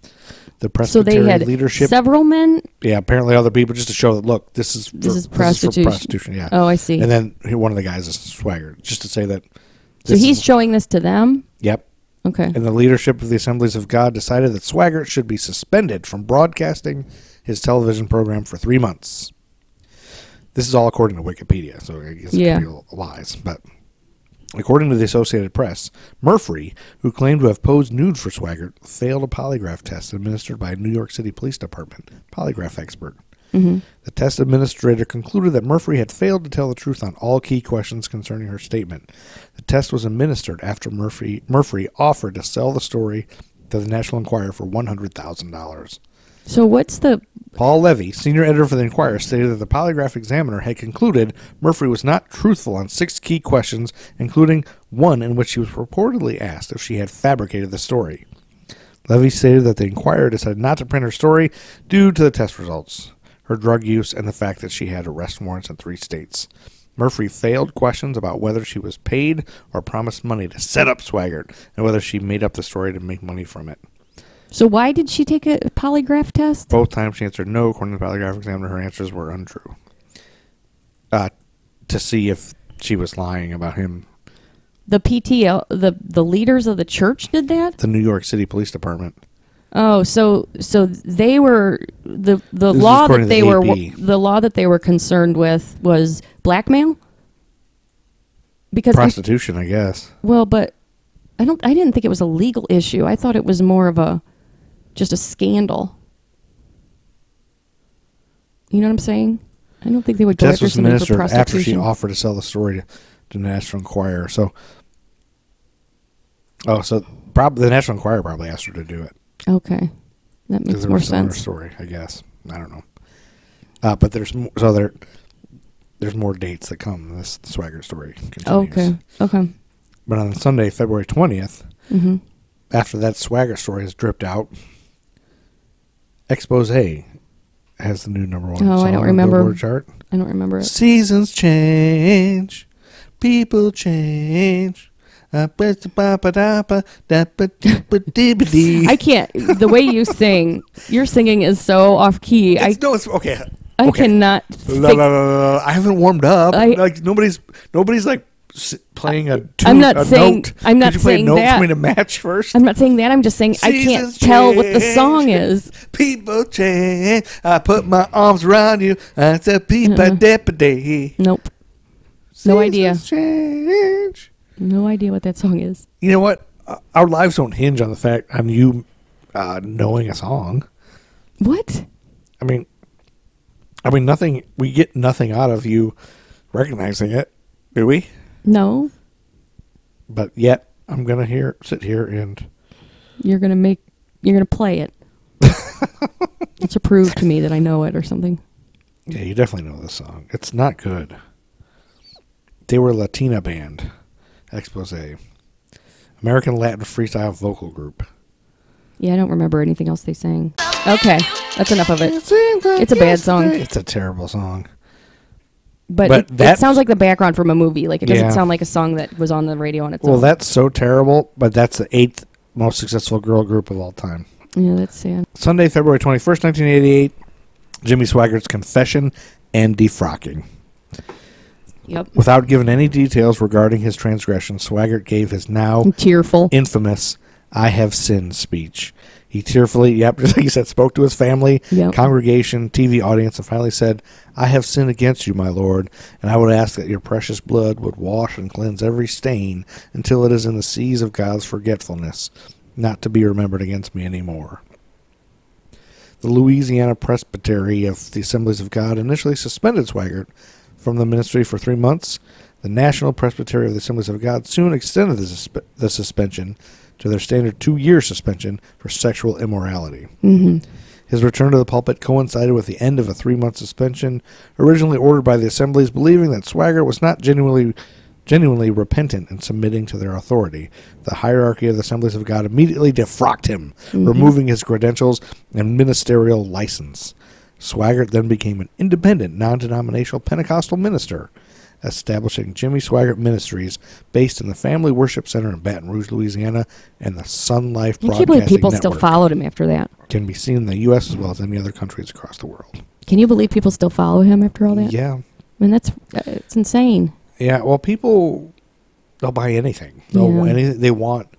The So Presbyterian they had leadership. several men? Yeah, apparently other people just to show that, look, this is for prostitution. Yeah. Oh, I see. And then one of the guys is Swaggart, just to say that. So this he's is- showing this to them? Yep. Okay. And the leadership of the Assemblies of God decided that Swaggart should be suspended from broadcasting his television program for 3 months. This is all according to Wikipedia, so I guess it Yeah. could be lies. But According to the Associated Press, Murphy, who claimed to have posed nude for Swaggart, failed a polygraph test administered by a New York City Police Department polygraph expert. Mm-hmm. The test administrator concluded that Murphy had failed to tell the truth on all key questions concerning her statement. The test was administered after Murphy offered to sell the story to the National Enquirer for $100,000. So what's the... Paul Levy, senior editor for the Enquirer, stated that the polygraph examiner had concluded Murphy was not truthful on 6 key questions, including one in which she was reportedly asked if she had fabricated the story. Levy stated that the Enquirer decided not to print her story due to the test results, her drug use, and the fact that she had arrest warrants in 3 states. Murphy failed questions about whether she was paid or promised money to set up Swaggart, and whether she made up the story to make money from it. So why did she take a polygraph test? Both times she answered no. According to the polygraph examiner, her answers were untrue. To see if she was lying about him. The PTL, the leaders of the church did that? The New York City Police Department. Oh, so they were the This law is according that to they were AP. the law that they were concerned with was blackmail? Because Prostitution, I guess. but I didn't think it was a legal issue. I thought it was more of just a scandal. You know what I'm saying? I don't think they would go Test after was somebody for administered after she prostitution. offered to sell the story to the National Enquirer. So the National Enquirer probably asked her to do it. Okay, that makes Because more her sense. story, I guess. I don't know. But there's more dates that come. This Swaggart story continues. Okay. But on Sunday, February 20th, Mm-hmm. after that Swaggart story has dripped out, Expose has the new number 1 Oh, song I don't on the remember. Billboard chart. I don't remember it. Seasons change, people change. I can't. The way you sing, your singing is so off key. It's okay. I cannot. No. I haven't warmed up. Like nobody's like playing a tune. I'm not a saying. Note. I'm not Could you play a saying note that. for me to match first? I'm not saying that. I'm just saying I can't Seasons tell what the change. song is. People change. I put my arms around you. I said, "People deputy." Nope. No idea. Change. No idea what that song is. You know what? Our lives don't hinge on the fact on you knowing a song. What? I mean, nothing. We get nothing out of you recognizing it, do we? No. But yet, I'm gonna sit here and You're gonna play it. To prove to me that I know it or something. yeah, you definitely know this song. It's not good. They were a Latina band, Expose, American Latin freestyle vocal group. Yeah, I don't remember anything else they sang. Okay, that's enough of it. It's a bad song. It's a terrible song. But it sounds like the background from a movie. Like, it doesn't Yeah. sound like a song that was on the radio on its Well, own. that's so terrible, but that's the 8th most successful girl group of all time. Yeah, that's sad. Sunday, February 21st, 1988, Jimmy Swaggart's confession and defrocking. Yep. Without giving any details regarding his transgression, Swaggart gave his now Tearful. infamous "I have sinned" speech. He tearfully, just like you said, spoke to his family, Yep. congregation, TV audience, and finally said, "I have sinned against you, my Lord, and I would ask that your precious blood would wash and cleanse every stain until it is in the seas of God's forgetfulness, not to be remembered against me anymore." The Louisiana Presbytery of the Assemblies of God initially suspended Swaggart from the ministry for 3 months. The National Presbytery of the Assemblies of God soon extended the suspension to their standard 2-year suspension for sexual immorality. Mm-hmm. His return to the pulpit coincided with the end of a 3-month suspension, originally ordered by the assemblies, believing that Swaggart was not genuinely repentant and submitting to their authority. The hierarchy of the Assemblies of God immediately defrocked him, removing his credentials and ministerial license. Swaggart then became an independent, non-denominational Pentecostal minister, establishing Jimmy Swaggart Ministries based in the Family Worship Center in Baton Rouge, Louisiana, and the Sun Life I Broadcasting can't believe people still Network. followed him after that. Can be seen in the U.S. as well as any other countries across the world. Can you believe people still follow him after all that? Yeah. I mean, it's insane. Yeah, well, people, they'll buy anything. Anything they want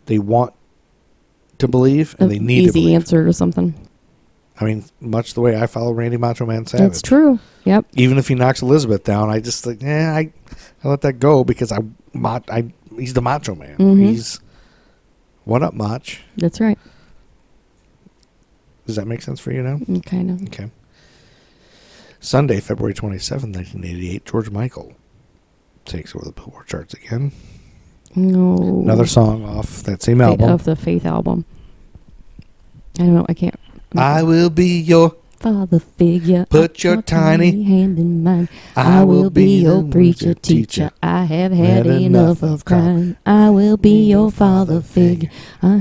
to believe, and they need to Easy believe. answer or something. I mean, much the way I follow Randy Macho Man Savage. That's true. Yep. Even if he knocks Elizabeth down, I just like, I let that go because he's the Macho Man. Mm-hmm. He's what up, Mach? That's right. Does that make sense for you now? Kind of. Okay. Sunday, February 27, 1988, George Michael takes over the Billboard charts again. No. Another song off that same album. Of the Faith album. I don't know. I can't. I will be your Father figure. Put your tiny hand in mine. I I will will be be your the preacher, teacher. teacher. I have had Had enough of crime. I will be your father figure. I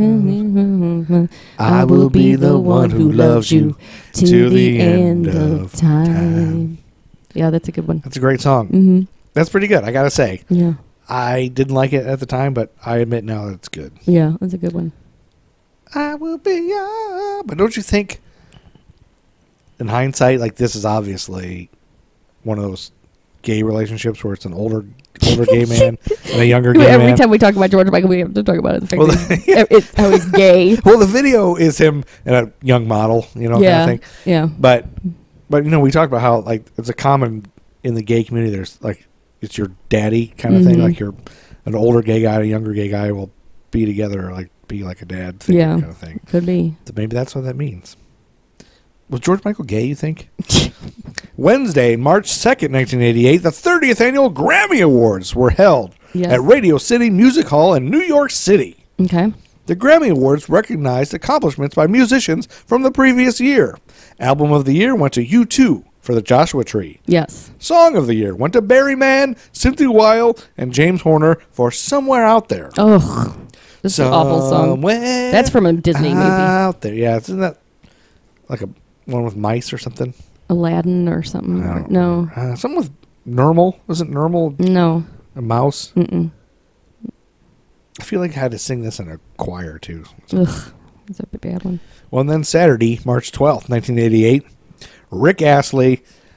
will be the one who loves you to the end of time. Yeah, that's a good one. That's a great song. Mm-hmm. That's pretty good, I gotta say. Yeah. I didn't like it at the time, but I admit now that it's good. Yeah, that's a good one. I will be your... But don't you think, in hindsight, like this is obviously one of those gay relationships where it's an older gay man and a younger gay Every man? time we talk about George Michael, we have to talk about it. The fact Well, that it's how he's gay. Well, the video is him and a young model, Yeah. kind of thing. Yeah. But we talked about how like it's a common in the gay community. There's like it's your daddy kind of thing. Mhm. Like you're an older gay guy, and a younger gay guy will be together, or like be like a dad figure Yeah. kind of thing. Could be. So maybe that's what that means. Was George Michael gay, you think? Wednesday, March 2nd, 1988, the 30th annual Grammy Awards were held Yes. at Radio City Music Hall in New York City. Okay. The Grammy Awards recognized accomplishments by musicians from the previous year. Album of the Year went to U2 for the Joshua Tree. Yes. Song of the Year went to Barry Mann, Cynthia Weil, and James Horner for Somewhere Out There. Oh, this is an awful song. Somewhere That's from a Disney movie. Out there. Yeah, isn't that like a one with mice or something? Aladdin or something. I don't No. something with Normal. Wasn't Normal No. a mouse? Mm-mm. I feel like I had to sing this in a choir too. Ugh. That's a bad one. Well, and then Saturday, March 12th, 1988, Rick Astley,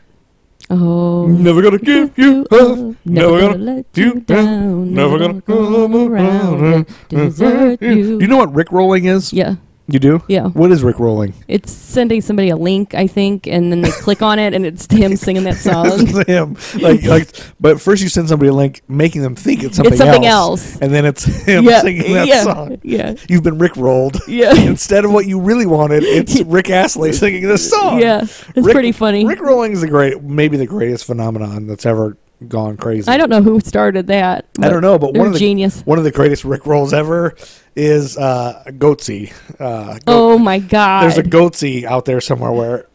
Oh. Never Gonna Give You Up, Never gonna let you down. Never Gonna come around and desert you. Do you know what Rick rolling is? Yeah. You do? Yeah. What is Rick rolling? It's sending somebody a link, I think, and then they click on it, and it's him singing that song. It's him. But first you send somebody a link, making them think it's something, It's something else. and then it's him Yeah, singing that yeah, song. yeah. You've been Rick rolled. Yeah. Instead of what you really wanted, it's Rick Astley singing this song. Yeah, it's pretty funny. Rick rolling is maybe the greatest phenomenon that's ever gone crazy. I don't know who started that. I don't know, but they're one of the genius. One of the greatest Rick rolls ever is Goatsy. Oh my God! There's a Goatsy out there somewhere where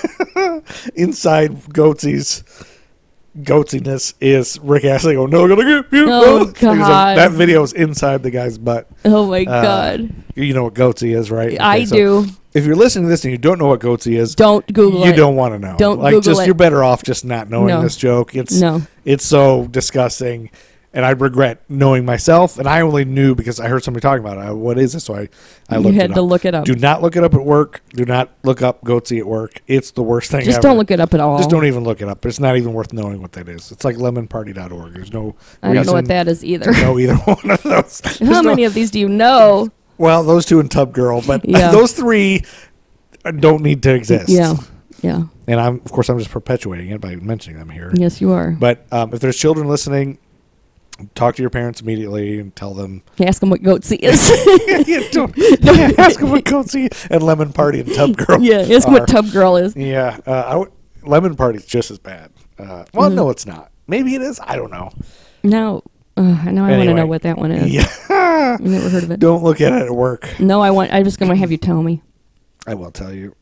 inside Goatsy's goatsiness is Rick Astley going, "No, I'm gonna give you." Oh, up." Because God. that video's inside the guy's butt. Oh my God! You know what Goatsy is, right? I Okay, so do. If you're listening to this and you don't know what Goatsy is, Don't Google you it. don't want to know. Don't like Google just it. you're better off just not knowing No. this joke. It's No. it's so disgusting, and I regret knowing myself. And I only knew because I heard somebody talking about it. What is this? So I You looked had it to up. look it up. Do not look it up at work. Do not look up Goatsy at work. It's the worst thing Just ever. don't look it up at all. Just don't even look it up. It's not even worth knowing what that is. It's like lemonparty.org. There's no I don't know what reason that is either. to know either one of those. How There's no- many of these do you know? Well, those two and Tub Girl, but Yeah. those three don't need to exist. Yeah. Yeah. And I'm just perpetuating it by mentioning them here. Yes, you are. But if there's children listening, talk to your parents immediately and tell them. Ask them what Goatsy is. Yeah, don't ask them what Goatsy and Lemon Party and Tub Girl. Yeah, ask 'em are. what Tub Girl is. Yeah, Lemon Party's just as bad. Well, no, it's not. Maybe it is. I don't know. Now I want to Anyway. know what that one is. Yeah. I've never heard of it. Don't look at it at work. No, I'm just going to have you tell me. I will tell you.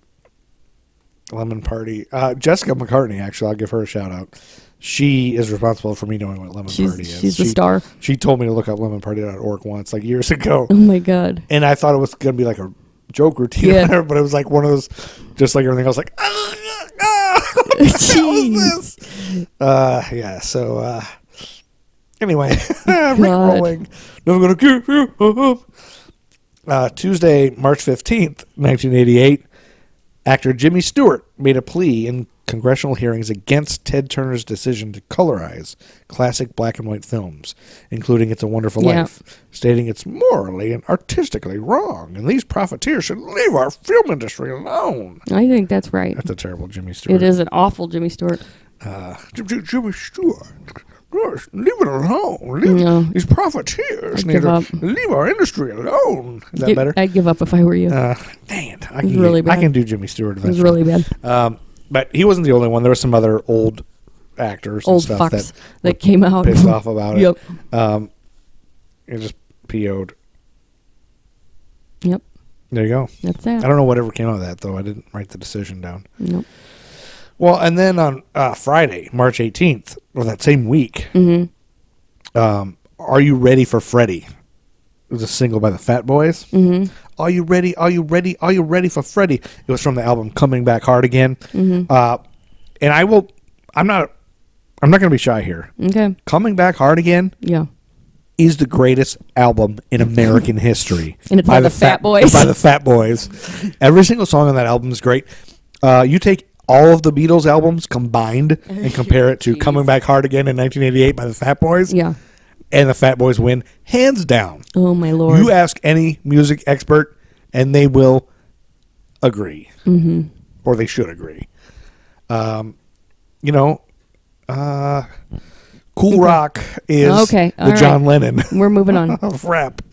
Lemon Party. Jessica McCartney, actually, I'll give her a shout out. She is responsible for me knowing what Lemon Party is. She's the star. She told me to look up lemonparty.org once, like years ago. Oh my God. And I thought it was going to be like a joke routine, Yeah. or whatever, but it was like one of those, just like everything else, like, what the hell was this? Yeah, so, anyway, Rick rolling. Never gonna give you up. Tuesday, March 15th, 1988, actor Jimmy Stewart made a plea in congressional hearings against Ted Turner's decision to colorize classic black and white films, including It's a Wonderful Yeah. Life, stating it's morally and artistically wrong, and these profiteers should leave our film industry alone. I think that's right. That's a terrible Jimmy Stewart. It is an awful Jimmy Stewart. Jimmy Stewart. Gosh, leave it alone. Leave, No. These profiteers I'd need give to up. leave our industry alone. Is that better? I'd give up if I were you. Dang it. I was can, really I bad. can do Jimmy Stewart It was eventually. really bad. But he wasn't the only one. There were some other old actors Old and stuff fucks that that came out. pissed off about Yep. it. It just PO'd. Yep. There you go. That's I that. don't know whatever came out of that, though. I didn't write the decision down. Nope. Well, and then on Friday, March 18th, or that same week, Are You Ready for Freddie? It was a single by the Fat Boys. Mm-hmm. Are you ready? Are you ready? Are you ready for Freddie? It was from the album Coming Back Hard Again. And I'm not going to be shy here. Okay. Coming Back Hard Again Yeah. is the greatest album in American history. And it's by the Fat Boys. By the Fat Boys. Every single song on that album is great. You take all of the Beatles albums combined and compare it to Jeez. Coming Back Hard Again in 1988 by the Fat Boys. Yeah. And the Fat Boys win hands down. Oh my Lord. You ask any music expert and they will agree. Mm-hmm. Or they should agree. Cool Rock is Okay, the all John Lennon We're moving on. of rap.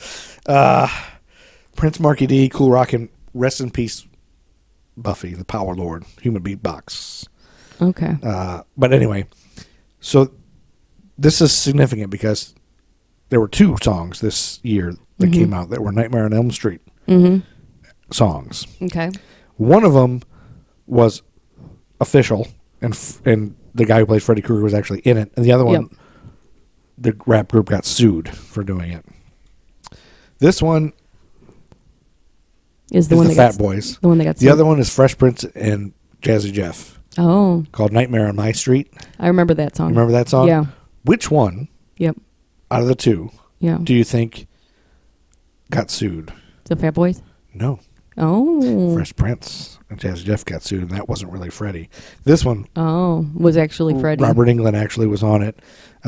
Prince, Marky D, Cool Rock, and rest in peace, Buffy, the Power Lord, Human Beatbox. Okay. But anyway, so this is significant because there were two songs this year that came out that were Nightmare on Elm Street songs. Okay. One of them was official, and the guy who plays Freddy Krueger was actually in it. And the other one, the rap group got sued for doing it. This one Is the is one the that Fat got Boys. the one that got The other one is Fresh Prince and Jazzy Jeff, Oh, called Nightmare on My Street. I remember that song. Remember that song? Yeah. Which one Yep. out of the two Yeah. do you think got sued? The Fat Boys. No. Oh. Fresh Prince and Jazzy Jeff got sued, and that wasn't really Freddie. This one, Oh, was actually Freddie. Robert Englund actually was on it.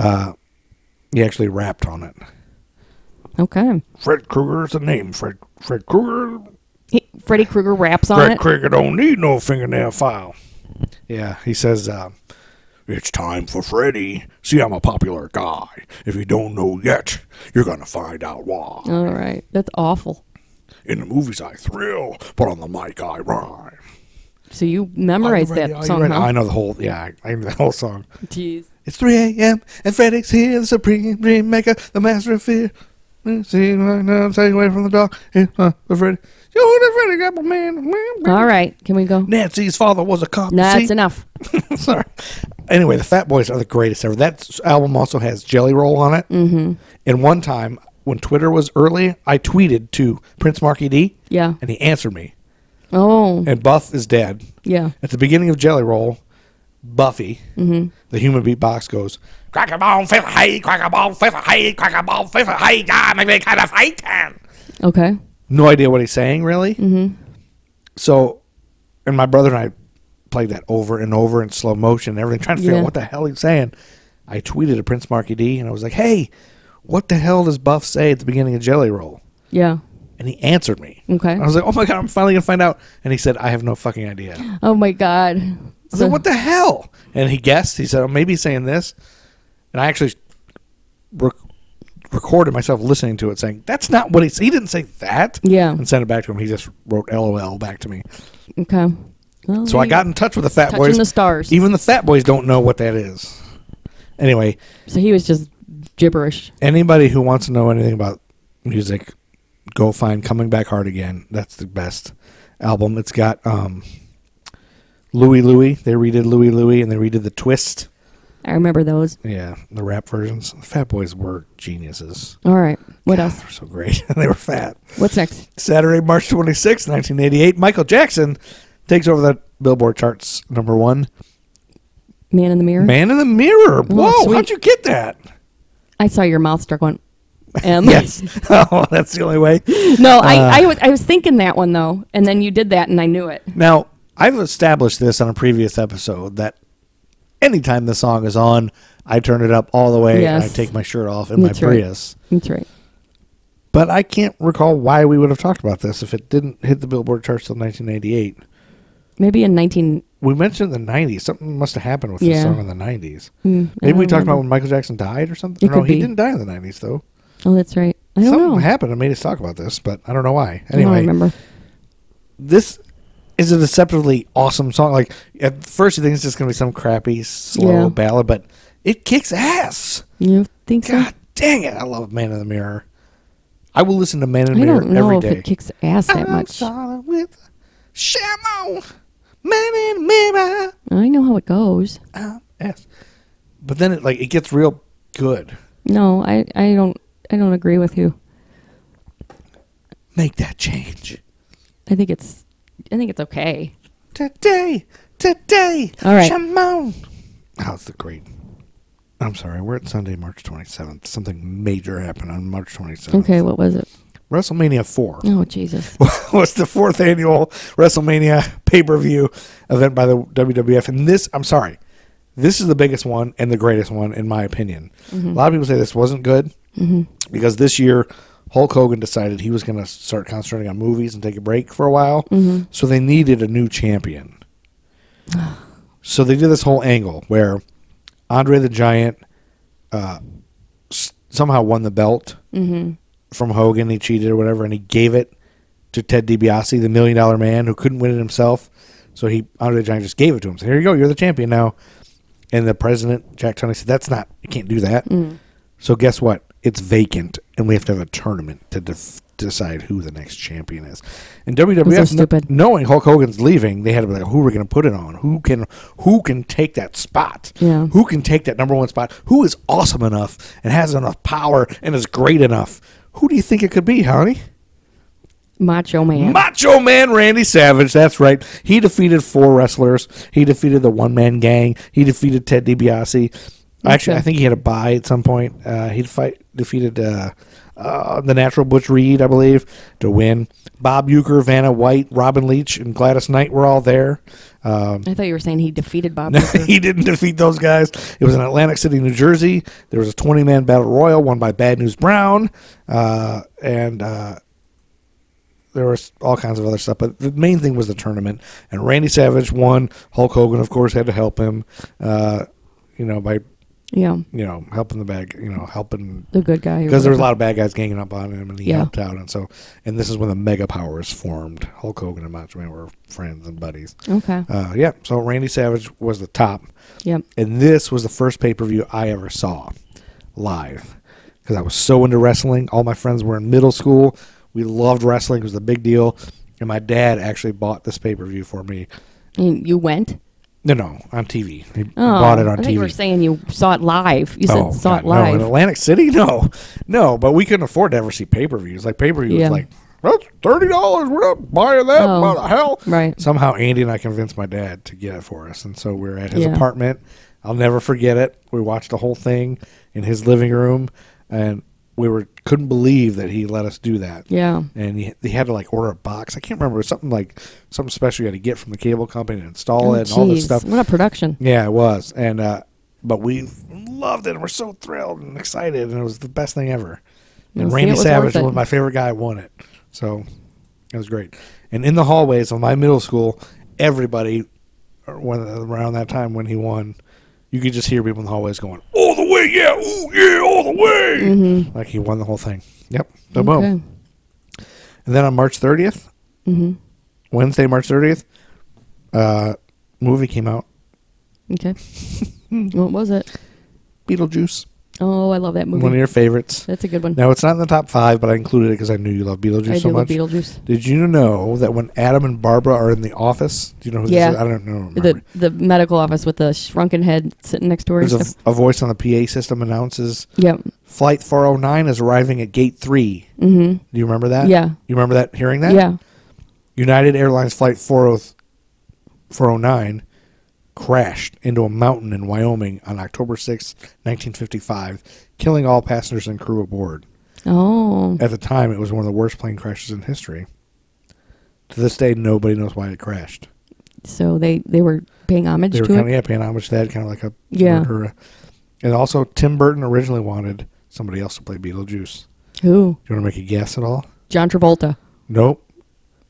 He actually rapped on it. Okay. Fred Krueger is the name. Fred Krueger. Freddy Krueger raps on Fred it. Krueger don't need no fingernail file. Yeah, he says, it's time for Freddy. See, I'm a popular guy. If you don't know yet, you're going to find out why. All right. That's awful. In the movies, I thrill, but on the mic, I rhyme. So you memorized that song, huh? I know the whole, I know the whole song. Jeez. It's 3 a.m. and Freddy's here, the supreme dream maker, the master of fear. See right now, take away from the dog. The Freddy. You're the Freddy got my man. All right. Can we go? Nancy's father was a cop. Nah, See? that's enough. Sorry. Anyway, the Fat Boys are the greatest ever. That album also has Jelly Roll on it. Mm-hmm. And one time, when Twitter was early, I tweeted to Prince Marky D, Yeah. and he answered me. Oh. And Buff is dead. Yeah. At the beginning of Jelly Roll, Buffy, the human beatbox, goes, crack a bone, fish, hey, crack a bone, fish, hey, crack a bone, fish, hey, yeah, maybe kind of fighting. Okay. No idea what he's saying, really. Mm-hmm. So, and my brother and I played that over and over in slow motion and everything, trying to figure out what the hell he's saying. I tweeted to Prince Marky D, and I was like, hey, what the hell does Buff say at the beginning of Jelly Roll? Yeah. And he answered me. Okay. I was like, oh my God, I'm finally going to find out. And he said, I have no fucking idea. I Oh my God. was like, what the hell? And he guessed. He said, oh, maybe he's saying this. And I actually recorded myself listening to it saying, that's not what he didn't say that. Yeah. And sent it back to him. He just wrote LOL back to me. Okay. Well, So I got in touch with the Fat touching Boys. the stars. Even the Fat Boys don't know what that is. Anyway, So he was just gibberish. anybody who wants to know anything about music, go find Coming Back Hard Again. That's the best album. It's got Louie Louie. They redid Louie Louie, and they redid The Twist. I remember those. Yeah, the rap versions. The Fat Boys were geniuses. All right. What God, else? they were so great. They were fat. What's next? Saturday, March 26, 1988, Michael Jackson takes over the Billboard charts, #1. Man in the Mirror? Man in the Mirror. Whoa, sweet. how'd you get that? I saw your mouth start going. Yes. Oh, that's the only way. No, I was thinking that one, though. And then you did that, and I knew it. Now, I've established this on a previous episode that anytime the song is on, I turn it up all the way and I Yes. take my shirt off in That's my right. Prius. That's right. But I can't recall why we would have talked about this if it didn't hit the Billboard charts till 1988. Maybe in 19. We mentioned the 90s. Something must have happened with Yeah. this song in the 90s. I Maybe don't we talked remember. about when Michael Jackson died or something. It No, could he be. didn't die in the 90s, though. Oh, that's right. I don't Something know. happened that made us talk about this, but I don't know why. I don't Anyway, remember. this is a deceptively awesome song. Like, at first you think it's just going to be some crappy, slow Yeah. ballad, but it kicks ass. You think so? God dang it. I love Man in the Mirror. I will listen to Man in the I Mirror don't know every if day. it kicks ass that I'm much. solid with Shamo. Man in the Mirror. I know how it goes. Yes. But then it gets real good. No, I don't agree with you. Make that change. I think it's okay. Today. All right. Shamo. Oh, it's the great. I'm sorry. We're at Sunday, March 27th. Something major happened on March 27th. Okay, what was it? WrestleMania 4 Oh, Jesus. was the 4th annual WrestleMania pay-per-view event by the WWF. And this, I'm sorry, this is the biggest one and the greatest one, in my opinion. A lot of people say this wasn't good because this year Hulk Hogan decided he was going to start concentrating on movies and take a break for a while. So they needed a new champion. So they did this whole angle where Andre the Giant somehow won the belt from Hogan. He cheated or whatever, and he gave it to Ted DiBiase, the $1 Million Man who couldn't win it himself. So Andre the Giant just gave it to him. So here you go, you're the champion now. And the president, Jack Tunney, said, you can't do that. So guess what? It's vacant, and we have to have a tournament to decide who the next champion is. And WWF, so stupid. knowing Hulk Hogan's leaving, they had to be like, who are we going to put it on? Who can take that spot? Yeah. Who can take that number one spot? Who is awesome enough and has enough power and is great enough? Who do you think it could be, honey? Macho Man. Macho Man Randy Savage. That's right. He defeated 4 wrestlers. He defeated the one-man gang. He defeated Ted DiBiase. Actually, Okay. I think he had a bye at some point. He defeated the Natural Butch Reed, I believe, to win. Bob Uecker, Vanna White, Robin Leach, and Gladys Knight were all there. I thought you were saying he defeated Bob. No, Uecker. he didn't defeat those guys. It was in Atlantic City, New Jersey. There was a 20-man battle royal won by Bad News Brown, and there was all kinds of other stuff. But the main thing was the tournament, and Randy Savage won. Hulk Hogan, of course, had to help him, by Yeah, helping the bad, helping the good guy. because there was a lot of bad guys ganging up on him, and he Yeah. helped out, and this is when the Mega Powers formed. Hulk Hogan and Macho Man were friends and buddies. Okay. So Randy Savage was the top. Yep. And this was the first pay-per-view I ever saw live because I was so into wrestling. All my friends were in middle school. We loved wrestling. It was a big deal. And my dad actually bought this pay-per-view for me. And you went? No, on TV. He Oh, bought it on I thought TV. you were saying you saw it live. You said saw it God, no. In live. Atlantic City? No, but we couldn't afford to ever see pay-per-views. Like pay-per-view Yeah. was like, that's $30. We're not buying that. Oh, What the hell? right. Somehow Andy and I convinced my dad to get it for us. And so we're at his Yeah. apartment. I'll never forget it. We watched the whole thing in his living room, and we couldn't believe that he let us do that. Yeah. And he had to order a box. I can't remember. It was something special you had to get from the cable company and install Oh, it and all this jeez. stuff. What a production. Yeah, it was. And but we loved it and we're so thrilled and excited, and it was the best thing ever. Well, And see, Randy it was Savage worth it. was my favorite guy, won it. So it was great. And in the hallways of my middle school, everybody around that time when he won, you could just hear people in the hallways going, all the way, yeah, ooh, yeah, all the way. Like he won the whole thing. Yep. So boom. Okay. And then on March 30th, Wednesday, March 30th, movie came out, Okay. What was it? Beetlejuice. Oh, I love that movie. One of your favorites. That's a good one. Now, it's not in the top 5, but I included it because I knew you love Beetlejuice I so do love much. Beetlejuice. Did you know that when Adam and Barbara are in the office, do you know who Yeah. this is? I don't know. The medical office with the shrunken head sitting next to her. and There's stuff. a voice on the PA system announces Yep. Flight 409 is arriving at Gate 3. Mm-hmm. Do you remember that? Yeah. You remember that? Hearing that? Yeah. United Airlines Flight 409 crashed into a mountain in Wyoming on October 6, 1955, killing all passengers and crew aboard. Oh. At the time, it was one of the worst plane crashes in history. To this day, nobody knows why it crashed. So they were paying homage They were to kind it. of paying homage to that, kind of like a Yeah. And also, Tim Burton originally wanted somebody else to play Beetlejuice. Who? Do you want to make a guess at all? John Travolta. Nope.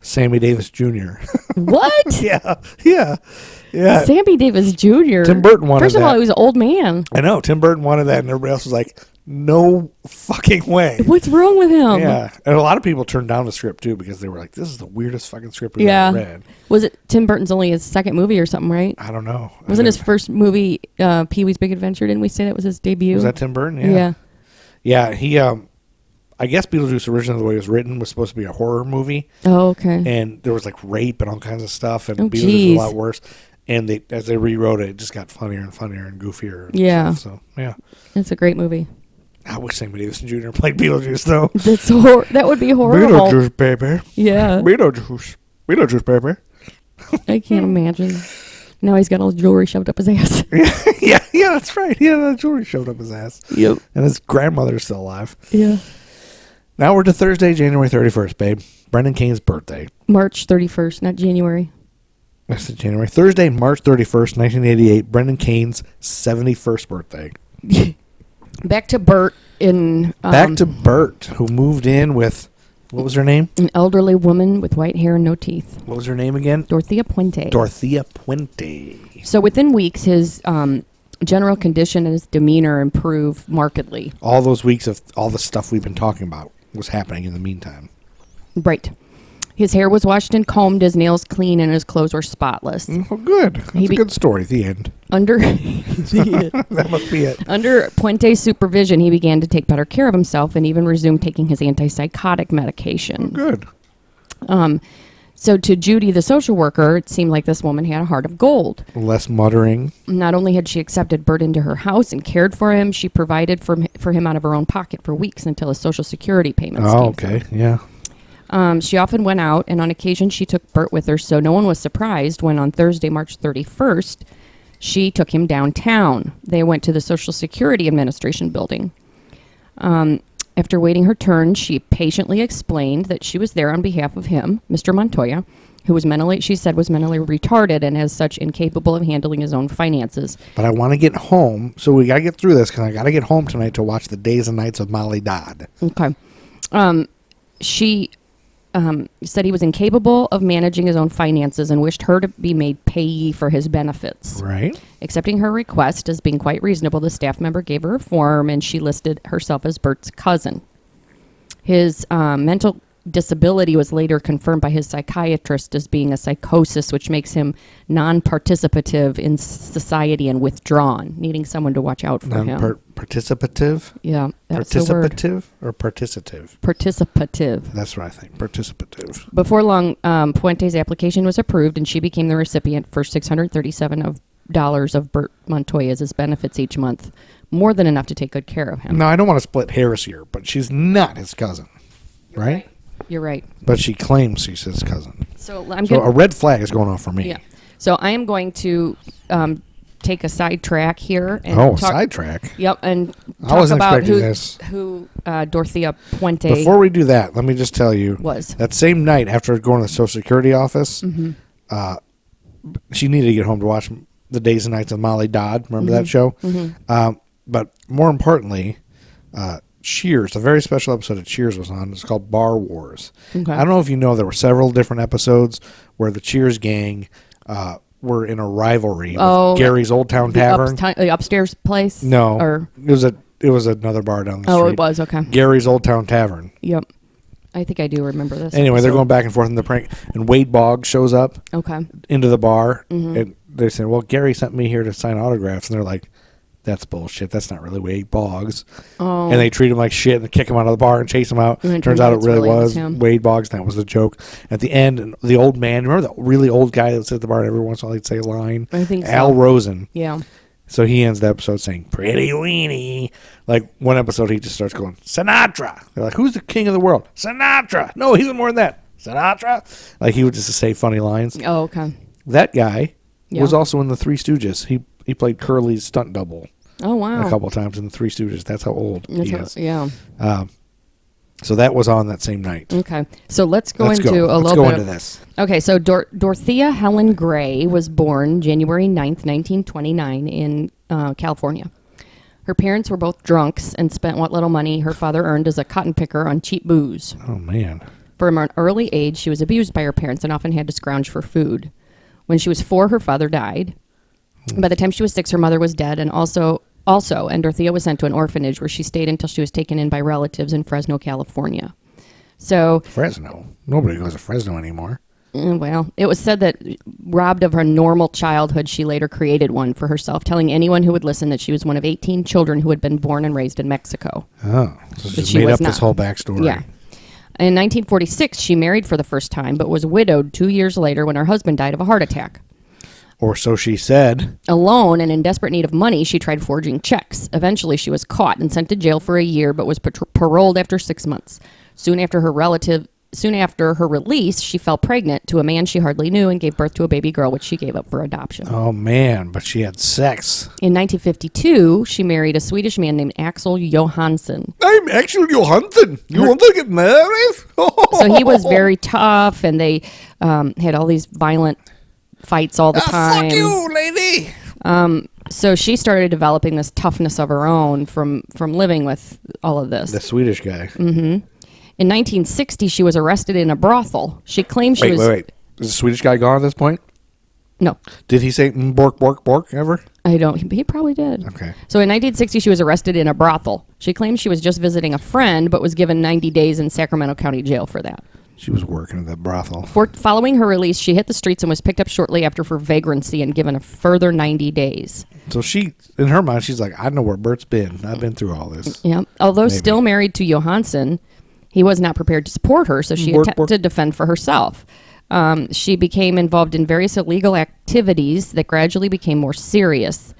Sammy Davis Jr. What? yeah. Sammy Davis Jr. Tim Burton wanted First of all, that. he was an old man. I know Tim Burton wanted that, and everybody else was like, "No fucking way." What's wrong with him? Yeah, and a lot of people turned down the script too because they were like, "This is the weirdest fucking script we've ever read." Was it Tim Burton's only his second movie or something, right? I don't know. Wasn't his first movie Pee-wee's Big Adventure? Didn't we say that was his debut? Was that Tim Burton? Yeah. Yeah, he. I guess Beetlejuice originally, the way it was written, was supposed to be a horror movie, Oh, okay. and there was like rape and all kinds of stuff, and Oh, Beetlejuice geez. was a lot worse. And as they rewrote it, it just got funnier and funnier and goofier. And Yeah. stuff, so yeah, It's a great movie. I wish Sammy Davis Jr. played Beetlejuice though. That would be horrible. Beetlejuice, baby. Yeah. Beetlejuice, baby. I can't imagine. Now he's got all the jewelry shoved up his ass. yeah, that's right. Yeah, the jewelry showed up his ass. Yep. And his grandmother's still alive. Yeah. Now we're to Thursday, January 31st, babe. Brendan Kane's birthday. March 31st, not January. That's January. Thursday, March 31st, 1988. Brendan Kane's 71st birthday. Back to Bert in... Back to Bert, who moved in with... What was her name? an elderly woman with white hair and no teeth. What was her name again? Dorothea Puente. Dorothea Puente. So within weeks, his general condition and his demeanor improved markedly. All those weeks of all the stuff we've been talking about was happening in the meantime. Right. His hair was washed and combed, his nails clean, and his clothes were spotless. Oh, good. That's He a be- good story. The end. Under That must be it. under Puente's supervision, he began to take better care of himself and even resumed taking his antipsychotic medication. Good. So to Judy, the social worker, it seemed like this woman had a heart of gold. Less muttering. Not only had she accepted Bert into her house and cared for him, she provided for him out of her own pocket for weeks until his Social Security payments Oh, came okay. Yeah. She often went out, and on occasion she took Bert with her, so no one was surprised when on Thursday, March 31st, she took him downtown. They went to the Social Security Administration building. After waiting her turn, she patiently explained that she was there on behalf of him, Mr. Montoya, who was mentally retarded and as such incapable of handling his own finances. But I want to get home, so we got to get through this because I got to get home tonight to watch the Days and Nights of Molly Dodd. Okay. She said he was incapable of managing his own finances and wished her to be made payee for his benefits. Right. Accepting her request as being quite reasonable, the staff member gave her a form and she listed herself as Bert's cousin. His mental disability was later confirmed by his psychiatrist as being a psychosis, which makes him non-participative in society and withdrawn, needing someone to watch out for him. Participative? Yeah, that's the word. Participative or participative? Participative. That's what I think. Participative. Before long, Puente's application was approved, and she became the recipient for $637 of Bert Montoya's benefits each month, more than enough to take good care of him. Now, I don't want to split hairs here, but she's not his cousin, right? You're right. But she claims she's his cousin. So I'm So going. a red flag is going off for me. Yeah. So I am going to take a sidetrack here. And Oh, talk, sidetrack. Yep, and I talk wasn't about expecting this. who Dorothea Puente Before we do that, let me just tell you. was. That same night after going to the Social Security office, Mm-hmm. she needed to get home to watch the Days and Nights of Molly Dodd. Remember Mm-hmm. that show? But more importantly, Cheers, a very special episode of Cheers was on. It's called Bar Wars. Okay. I don't know if you know, there were several different episodes where the Cheers gang were in a rivalry Oh, with Gary's Old Town Tavern. The upstairs place? No, Or it was another bar down the street. oh, it was okay. Gary's Old Town Tavern. Yep. I think I do remember this. Anyway, they're episode. going back and forth in the prank, and Wade Boggs shows up Okay. into the bar, Mm-hmm. and they say, "Well, Gary sent me here to sign autographs," and they're like, "That's bullshit. That's not really Wade Boggs." Oh. And they treat him like shit, and they kick him out of the bar and chase him out. And it Turns out it it's really was him. Wade Boggs. That was the joke. At the end, and the old man, remember the really old guy that sits at the bar and every once in a while he'd say a line? I think so. Al Rosen. Yeah. So he ends the episode saying, "Pretty weenie." Like one episode, he just starts going, "Sinatra." They're like, "Who's the king of the world?" "Sinatra." "No, he's more than that." "Sinatra." Like he would just say funny lines. Oh, okay. That guy Yeah. was also in the Three Stooges. He played Curly's stunt double Oh, wow. a couple of times in the Three Stooges. That's how old That's he how- is. yeah. So that was on that same night. Okay. So let's go Let's into go. a Let's little go bit into of, this. Okay, so Dorothea Helen Gray was born January 9th, 1929 in California. Her parents were both drunks and spent what little money her father earned as a cotton picker on cheap booze. Oh man. From an early age, she was abused by her parents and often had to scrounge for food. When she was 4, her father died. By the time she was 6, her mother was dead, and also, and Dorothea was sent to an orphanage where she stayed until she was taken in by relatives in Fresno, California. So, Fresno. Nobody goes to Fresno anymore. well, it was said that robbed of her normal childhood, she later created one for herself, telling anyone who would listen that she was one of 18 children who had been born and raised in Mexico. Oh, so she just she made was up this not. whole backstory. Yeah. In 1946, she married for the first time, but was widowed 2 years later when her husband died of a heart attack. Or so she said. Alone and in desperate need of money, she tried forging checks. Eventually, she was caught and sent to jail for a year, but was paroled after 6 months. Soon after her release, she fell pregnant to a man she hardly knew and gave birth to a baby girl, which she gave up for adoption. Oh, man, but she had sex. In 1952, she married a Swedish man named Axel Johansson. I'm actually Johansson. You want to get married? So he was very tough, and they had all these violent fights all the time. Fuck you, lady. So she started developing this toughness of her own from living with all of this. The Swedish guy. In 1960, she was arrested in a brothel. She claimed she was... Wait. Is the Swedish guy gone at this point? No, Did he say bork, bork, bork ever? I don't. He probably did. Okay. So in 1960, she was arrested in a brothel. She claimed she was just visiting a friend, but was given 90 days in Sacramento County Jail for that. She was working at that brothel. Following her release, she hit the streets and was picked up shortly after for vagrancy and given a further 90 days. So she, in her mind, she's like, I know where Bert's been. I've been through all this. Yeah. Although Maybe. still married to Johansson, he was not prepared to support her, so she attempted to defend for herself. She became involved in various illegal activities that gradually became more serious.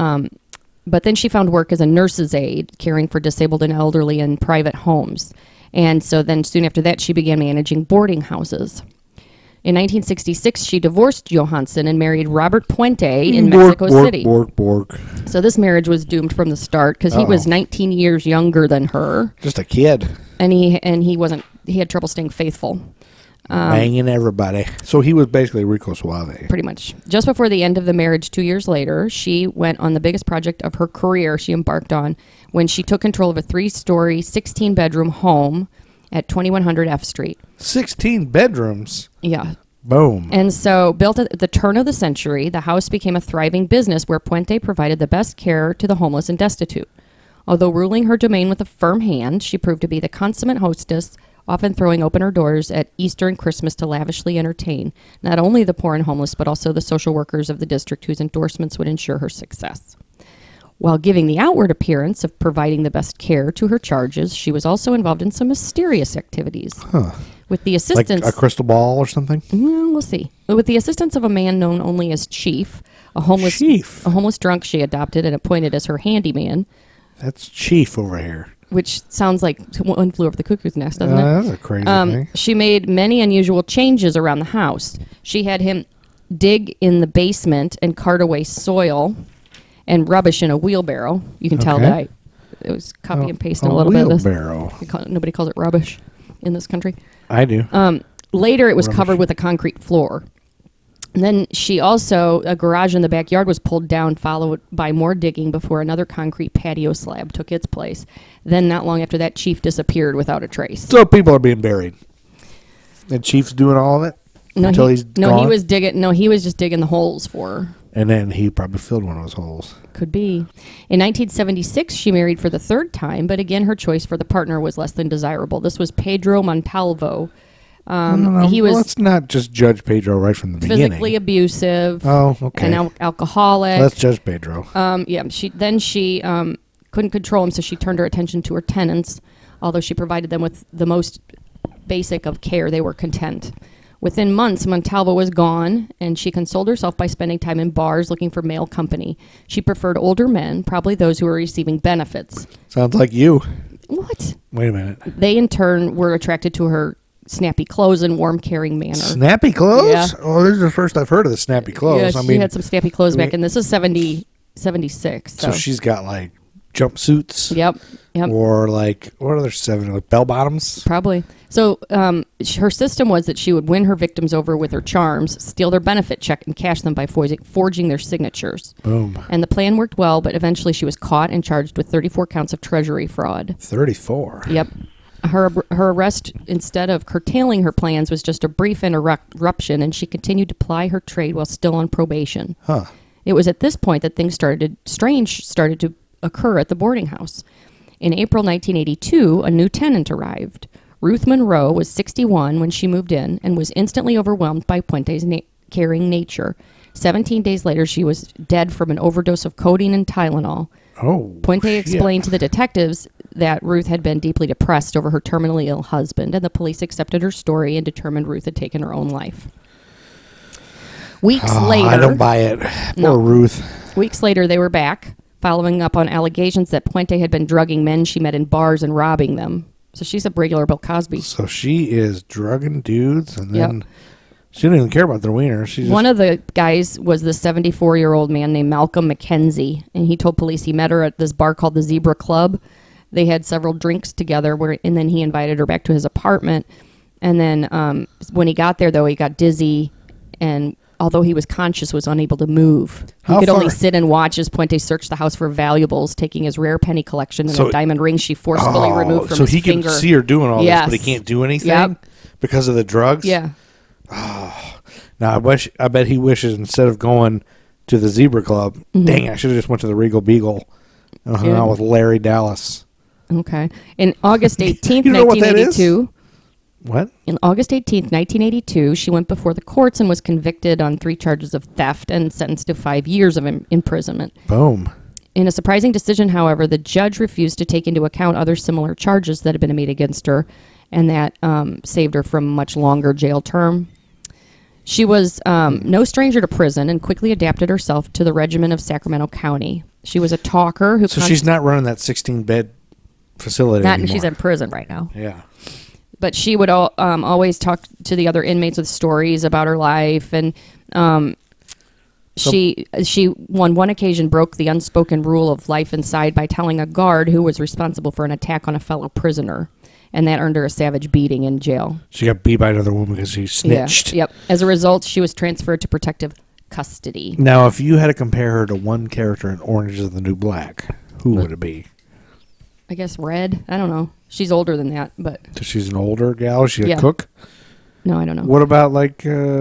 But then she found work as a nurse's aide, caring for disabled and elderly in private homes. And so then soon after that, she began managing boarding houses. In 1966, she divorced Johansson and married Robert Puente in Mexico City. Bork. So this marriage was doomed from the start because he was 19 years younger than her, Just a kid. and he had trouble staying faithful. Banging everybody. So he was basically Rico Suave. Pretty much. Just before the end of the marriage 2 years later, she went on the biggest project of her career she embarked on when she took control of a 3-story, 16-bedroom home at 2100 F Street. 16 bedrooms. Yeah. Boom. And so, built at the turn of the century, the house became a thriving business where Puente provided the best care to the homeless and destitute. Although ruling her domain with a firm hand, she proved to be the consummate hostess, often throwing open her doors at Easter and Christmas to lavishly entertain not only the poor and homeless, but also the social workers of the district whose endorsements would ensure her success. While giving the outward appearance of providing the best care to her charges, she was also involved in some mysterious activities. With the Like assistance... a crystal ball or something? Well, we'll see. With the assistance of a man known only as Chief, a homeless drunk she adopted and appointed as her handyman, That's Chief over here. which sounds like One Flew Over the Cuckoo's Nest, doesn't it? That's a crazy thing. She made many unusual changes around the house. She had him dig in the basement and cart away soil and rubbish in a wheelbarrow. You can tell that it was copy and pasting a little bit of this. Wheelbarrow. Nobody calls it rubbish in this country. I do. Later, it was Rubbish. covered with a concrete floor. And then she also, a garage in the backyard was pulled down, followed by more digging before another concrete patio slab took its place. Then, not long after that, Chief disappeared without a trace. So people are being buried. And Chief's doing all of it? Until he's gone? he was digging. No, he was just digging the holes for her. And then he probably filled one of those holes. Could be. In 1976, she married for the third time, but again, her choice for the partner was less than desirable. This was Pedro Montalvo. He was Let's not just judge Pedro right from the beginning. physically abusive. Oh, okay. And alcoholic. Let's judge Pedro. She couldn't control him, so she turned her attention to her tenants. Although she provided them with the most basic of care, they were content. Within months, Montalvo was gone, and she consoled herself by spending time in bars looking for male company. She preferred older men, probably those who were receiving benefits. Sounds like you. What? Wait a minute. They, in turn, were attracted to her snappy clothes and warm, caring manner. Snappy clothes? Yeah. Oh, this is the first I've heard of the snappy clothes. Yeah, she had some snappy clothes back in. This is 76. So she's got like jumpsuits. Yep. Or like, what other 7? Like bell bottoms? Probably. So her system was that she would win her victims over with her charms, steal their benefit check, and cash them by forging their signatures. Boom. And the plan worked well, but eventually she was caught and charged with 34 counts of treasury fraud. 34. Yep. Her arrest, instead of curtailing her plans, was just a brief interruption, and she continued to ply her trade while still on probation. Huh. It was at this point that things started to occur at the boarding house. In April 1982, a new tenant arrived. Ruth Monroe was 61 when she moved in and was instantly overwhelmed by Puente's caring nature. 17 days later, she was dead from an overdose of codeine and Tylenol. Oh, Puente shit. explained to the detectives that Ruth had been deeply depressed over her terminally ill husband, and the police accepted her story and determined Ruth had taken her own life. Weeks later... I don't buy it. No. Poor Ruth. Weeks later, they were back, following up on allegations that Puente had been drugging men she met in bars and robbing them. So she's a regular Bill Cosby. So she is drugging dudes, and then Yep. she didn't even care about their wiener. She just, One of the guys was the 74-year-old man named Malcolm McKenzie, and he told police he met her at this bar called the Zebra Club. They had several drinks together, and then he invited her back to his apartment. And then when he got there, though, he got dizzy, and although he was conscious, was unable to move. He How could only far- sit and watch as Puente searched the house for valuables, taking his rare penny collection and So- a diamond ring she forcefully removed from so his he finger. can see her doing all Yes. this, but he can't do anything Yep. because of the drugs. Yeah. Now I bet he wishes instead of going to the Zebra Club, dang, I should have just went to the Regal Beagle and hung Yeah. out with Larry Dallas. Okay. In August 18th, You know what that is? 1982... What? In August 18th, 1982, she went before the courts and was convicted on 3 charges of theft and sentenced to 5 years of imprisonment. Boom. In a surprising decision, however, the judge refused to take into account other similar charges that had been made against her, and that saved her from a much longer jail term. She was no stranger to prison and quickly adapted herself to the regimen of Sacramento County. She was a talker who... So she's not running that 16-bed facility not, anymore. she's in prison right now. Yeah. But she would always talk to the other inmates with stories about her life, and she on one occasion broke the unspoken rule of life inside by telling a guard who was responsible for an attack on a fellow prisoner, and that earned her a savage beating in jail. She got beat by another woman because she snitched. Yeah, yep. As a result, she was transferred to protective custody. Now, if you had to compare her to one character in Orange is the New Black, who would it be? I guess Red. I don't know. She's older than that, but 'Cause she's an older gal. Is she a Yeah. cook? no, I don't know. What about like?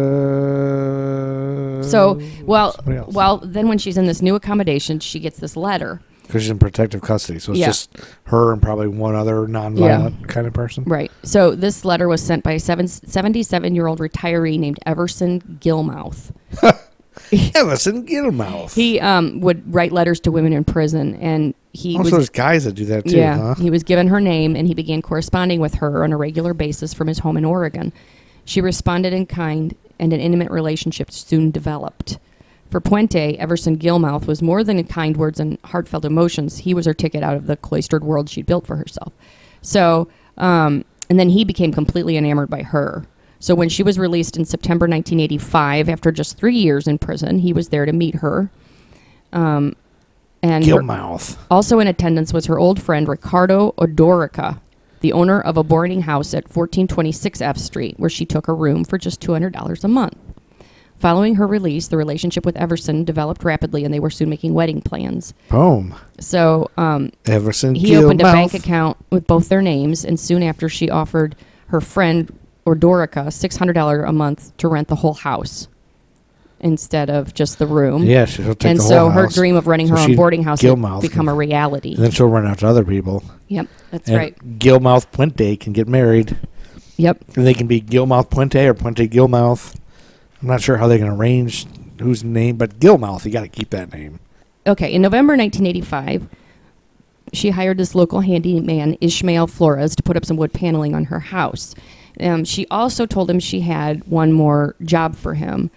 So, somebody else? well, then when she's in this new accommodation, she gets this letter. Because she's in protective custody, so it's Yeah. just her and probably one other nonviolent kind of person. Right. So this letter was sent by a 77-year-old retiree named Everson Gilmouth. Ellison Gilmouth. He would write letters to women in prison, and he Also, was there's guys that do that too, yeah huh? he was given her name, and he began corresponding with her on a regular basis from his home in Oregon. She responded in kind, and an intimate relationship soon developed. For Puente, Everson Gilmouth was more than kind words and heartfelt emotions. He was her ticket out of the cloistered world she'd built for herself. So, and then he became completely enamored by her. So when she was released in September 1985, after just 3 years in prison, he was there to meet her. And her- Gilmouth. also in attendance was her old friend Ricardo Odorica, the owner of a boarding house at 1426 F Street, where she took a room for just $200 a month. Following her release, the relationship with Everson developed rapidly, and they were soon making wedding plans. Boom. So Everson he Gilmouth. opened a bank account with both their names, and soon after she offered her friend Odorica $600 a month to rent the whole house instead of just the room. Yeah, she'll take And the so whole her house. dream of renting So her own she- boarding house Gilmouth had become can- a reality. And then she'll run out to other people. Yep, that's And right. Gilmouth Puente can get married. Yep. And they can be Gilmouth Puente or Puente Gilmouth. I'm not sure how they can arrange whose name, but Gilmouth, you got to keep that name. Okay, in November 1985, she hired this local handyman, Ishmael Flores, to put up some wood paneling on her house. She also told him she had one more job for him.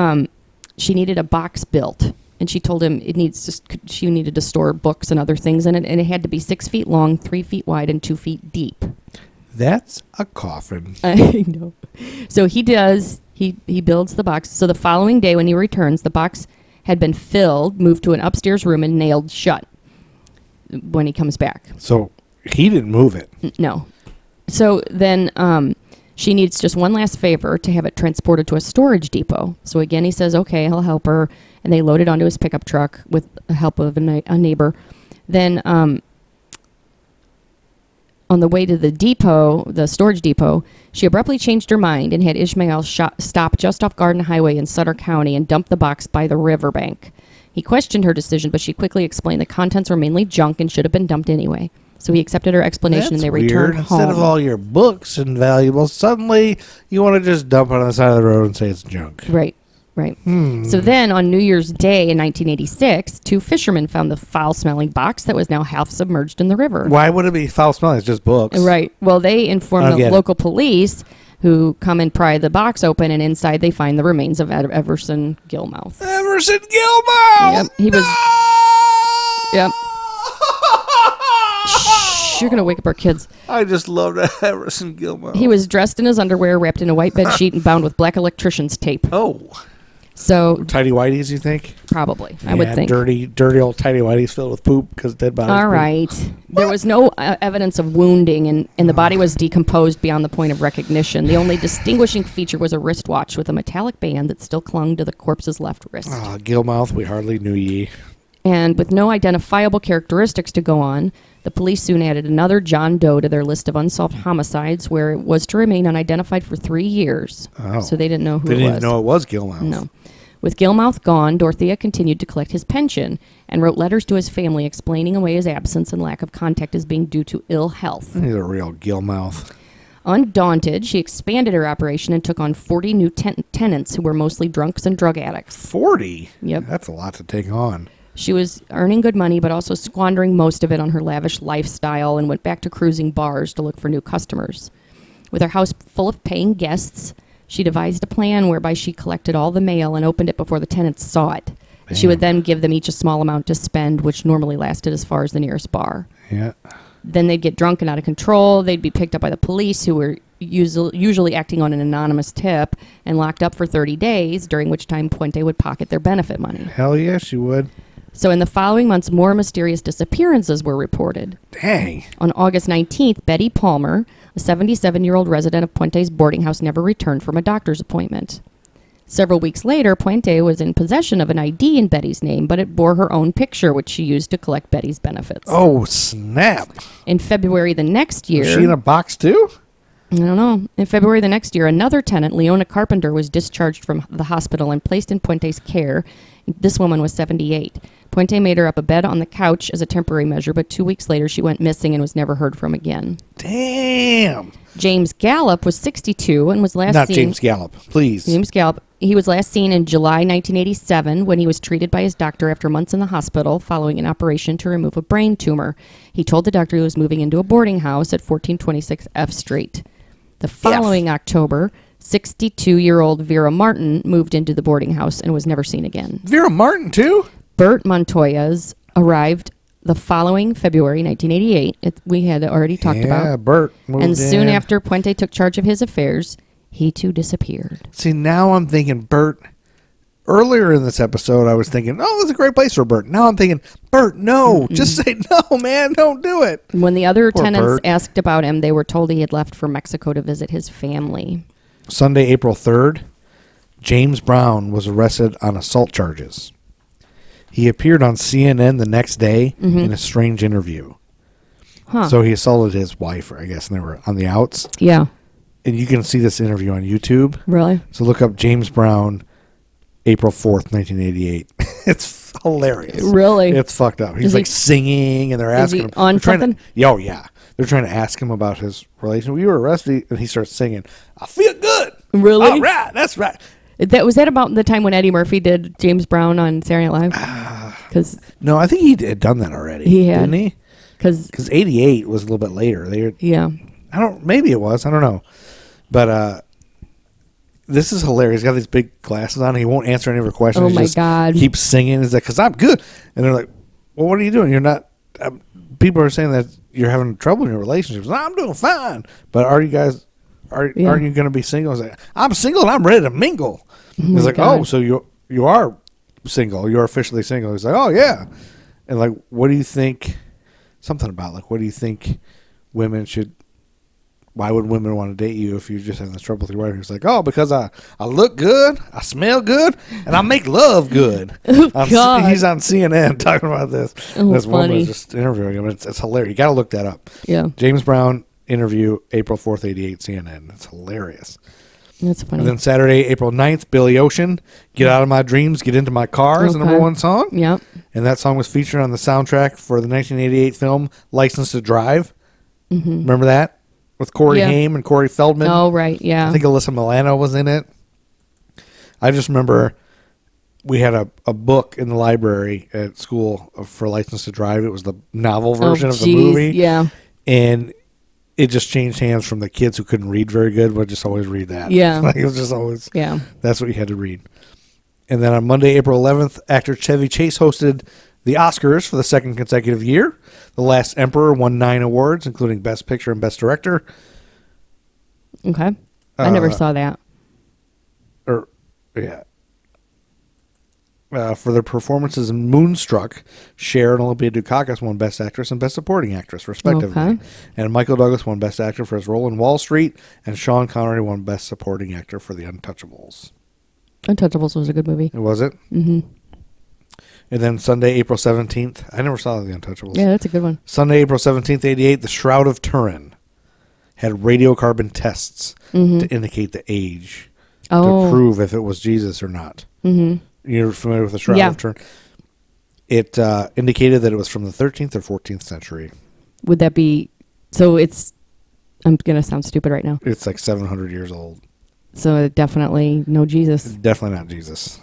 She needed a box built, and she told him she needed to store books and other things in it, and it had to be 6 feet long, 3 feet wide, and 2 feet deep. That's a coffin. I know. So he does. He builds the box. So the following day when he returns, the box had been filled, moved to an upstairs room, and nailed shut when he comes back. So he didn't move it. No. So then she needs just one last favor, to have it transported to a storage depot. So again, he says, okay, I'll help her. And they load it onto his pickup truck with the help of a neighbor. Then On the way to the depot, the storage depot, she abruptly changed her mind and had Ishmael stop just off Garden Highway in Sutter County and dump the box by the riverbank. He questioned her decision, but she quickly explained the contents were mainly junk and should have been dumped anyway. So he accepted her explanation and they returned home. Instead of all your books and valuables, suddenly you want to just dump it on the side of the road and say it's junk. Right. So then on New Year's Day in 1986, two fishermen found the foul-smelling box that was now half submerged in the river. Why would it be foul smelling? It's just books. Right. Well, they informed the local police, who come and pry the box open, and inside they find the remains of Everson Gilmouth. Everson Gilmouth! Yep. He was... Yep. Shh, you're going to wake up our kids. I just love that Everson Gilmouth. He was dressed in his underwear, wrapped in a white bed sheet, and bound with black electrician's tape. Oh. So... Tidy whities, you think? Probably. I would think. Dirty old tidy whities filled with poop because dead bodies. All right. There was no evidence of wounding, and the body was decomposed beyond the point of recognition. The only distinguishing feature was a wristwatch with a metallic band that still clung to the corpse's left wrist. Ah, Gilmouth, we hardly knew ye. And with no identifiable characteristics to go on, the police soon added another John Doe to their list of unsolved homicides, where it was to remain unidentified for 3 years. Oh. So they didn't know who They it didn't was. know it was Gilmouth. No. With Gilmouth gone, Dorothea continued to collect his pension and wrote letters to his family explaining away his absence and lack of contact as being due to ill health. He's a real Gilmouth. Undaunted, she expanded her operation and took on 40 new tenants who were mostly drunks and drug addicts. 40? Yep. That's a lot to take on. She was earning good money, but also squandering most of it on her lavish lifestyle and went back to cruising bars to look for new customers. With her house full of paying guests, she devised a plan whereby she collected all the mail and opened it before the tenants saw it. Damn. She would then give them each a small amount to spend, which normally lasted as far as the nearest bar. Yeah. Then they'd get drunk and out of control. They'd be picked up by the police, who were usually acting on an anonymous tip, and locked up for 30 days, during which time Puente would pocket their benefit money. Hell yeah, she would. So in the following months, more mysterious disappearances were reported. Dang. On August 19th, Betty Palmer, a 77-year-old resident of Puente's boarding house, never returned from a doctor's appointment. Several weeks later, Puente was in possession of an ID in Betty's name, but it bore her own picture, which she used to collect Betty's benefits. Oh, snap. In February the next year... Was she in a box, too? I don't know. In February the next year, another tenant, Leona Carpenter, was discharged from the hospital and placed in Puente's care. This woman was 78. Puente made her up a bed on the couch as a temporary measure, but 2 weeks later she went missing and was never heard from again. Damn. James Gallup was 62 and was last Not seen... James Gallup, please. James Gallup. He was last seen in July 1987 when he was treated by his doctor after months in the hospital following an operation to remove a brain tumor. He told the doctor he was moving into a boarding house at 1426 F Street. The following October, 62-year-old Vera Martin moved into the boarding house and was never seen again. Vera Martin, too? Bert Montoya's arrived the following February 1988. We had already talked about. Yeah, Bert moved And soon in. after Puente took charge of his affairs, he too disappeared. See, now I'm thinking Bert. Earlier in this episode, I was thinking, oh, that's a great place for Bert. Now I'm thinking, Bert, no. Just say no, man. Don't do it. When the other Poor tenants Bert. asked about him, they were told he had left for Mexico to visit his family. Sunday, April 3rd, James Brown was arrested on assault charges. He appeared on CNN the next day in a strange interview. Huh. So he assaulted his wife, I guess, and they were on the outs. Yeah. And you can see this interview on YouTube. Really? So look up James Brown, April 4th, 1988. It's hilarious. Really? It's fucked up. He's Is he- like singing, and they're is asking he him. on they're trying something? Oh, yeah. They're trying to ask him about his relation. We were arrested, and he starts singing, I feel good. Really? All right. That's right. Was that about the time when Eddie Murphy did James Brown on Saturday Night Live? Because No, I think he had done that already. He had. Didn't he? Because 88 was a little bit later. Yeah. Maybe it was. I don't know. But this is hilarious. He's got these big glasses on. He won't answer any of her questions. Oh, He my just God. keeps singing. He's like, because I'm good. And they're like, well, what are you doing? You're not. People are saying that you're having trouble in your relationships. No, I'm doing fine. But are you guys. Aren't you going to be single? I was like, I'm single and I'm ready to mingle. He's like, God. oh, so you are single. You're officially single. He's like, oh, yeah. And like, what do you think? Something about like, what do you think women should why would women want to date you if you're just having this trouble with your wife? He's like, oh, because I look good, I smell good, and I make love good. God. He's on CNN talking about this. Oh, This woman funny. is just interviewing him. It's hilarious. You got to look that up. Yeah, James Brown interview, April 4th, 88, CNN. It's hilarious. that's funny. And then Saturday, April 9th, Billy Ocean, Get Out of My Dreams, Get Into My Car is the Okay. number one song. Yep. And that song was featured on the soundtrack for the 1988 film License to Drive. Remember that? With Corey Yeah. Haim and Corey Feldman. Oh, right. Yeah. I think Alyssa Milano was in it. I just remember we had a book in the library at school for License to Drive. It was the novel version of the geez, movie. Yeah. And it just changed hands from the kids who couldn't read very good would just always read that. Yeah. Like, it was just always, Yeah. that's what you had to read. And then on Monday, April 11th, actor Chevy Chase hosted the Oscars for the second consecutive year. The Last Emperor won 9 awards, including Best Picture and Best Director. Okay. I never saw that. Or, yeah. For their performances in Moonstruck, Cher and Olympia Dukakis won Best Actress and Best Supporting Actress, respectively. Okay. And Michael Douglas won Best Actor for his role in Wall Street, and Sean Connery won Best Supporting Actor for The Untouchables. Untouchables was a good movie. Was it? Mm-hmm. And then Sunday, April 17th. I never saw The Untouchables. Yeah, that's a good one. Sunday, April 17th, 88, The Shroud of Turin had radiocarbon tests to indicate the age Oh. to prove if it was Jesus or not. Mm-hmm. You're familiar with The Shroud Yeah. of Turin? It indicated that it was from the 13th or 14th century. Would that be? So it's. I'm gonna sound stupid right now. It's like 700 years old. So definitely no Jesus. Definitely not Jesus.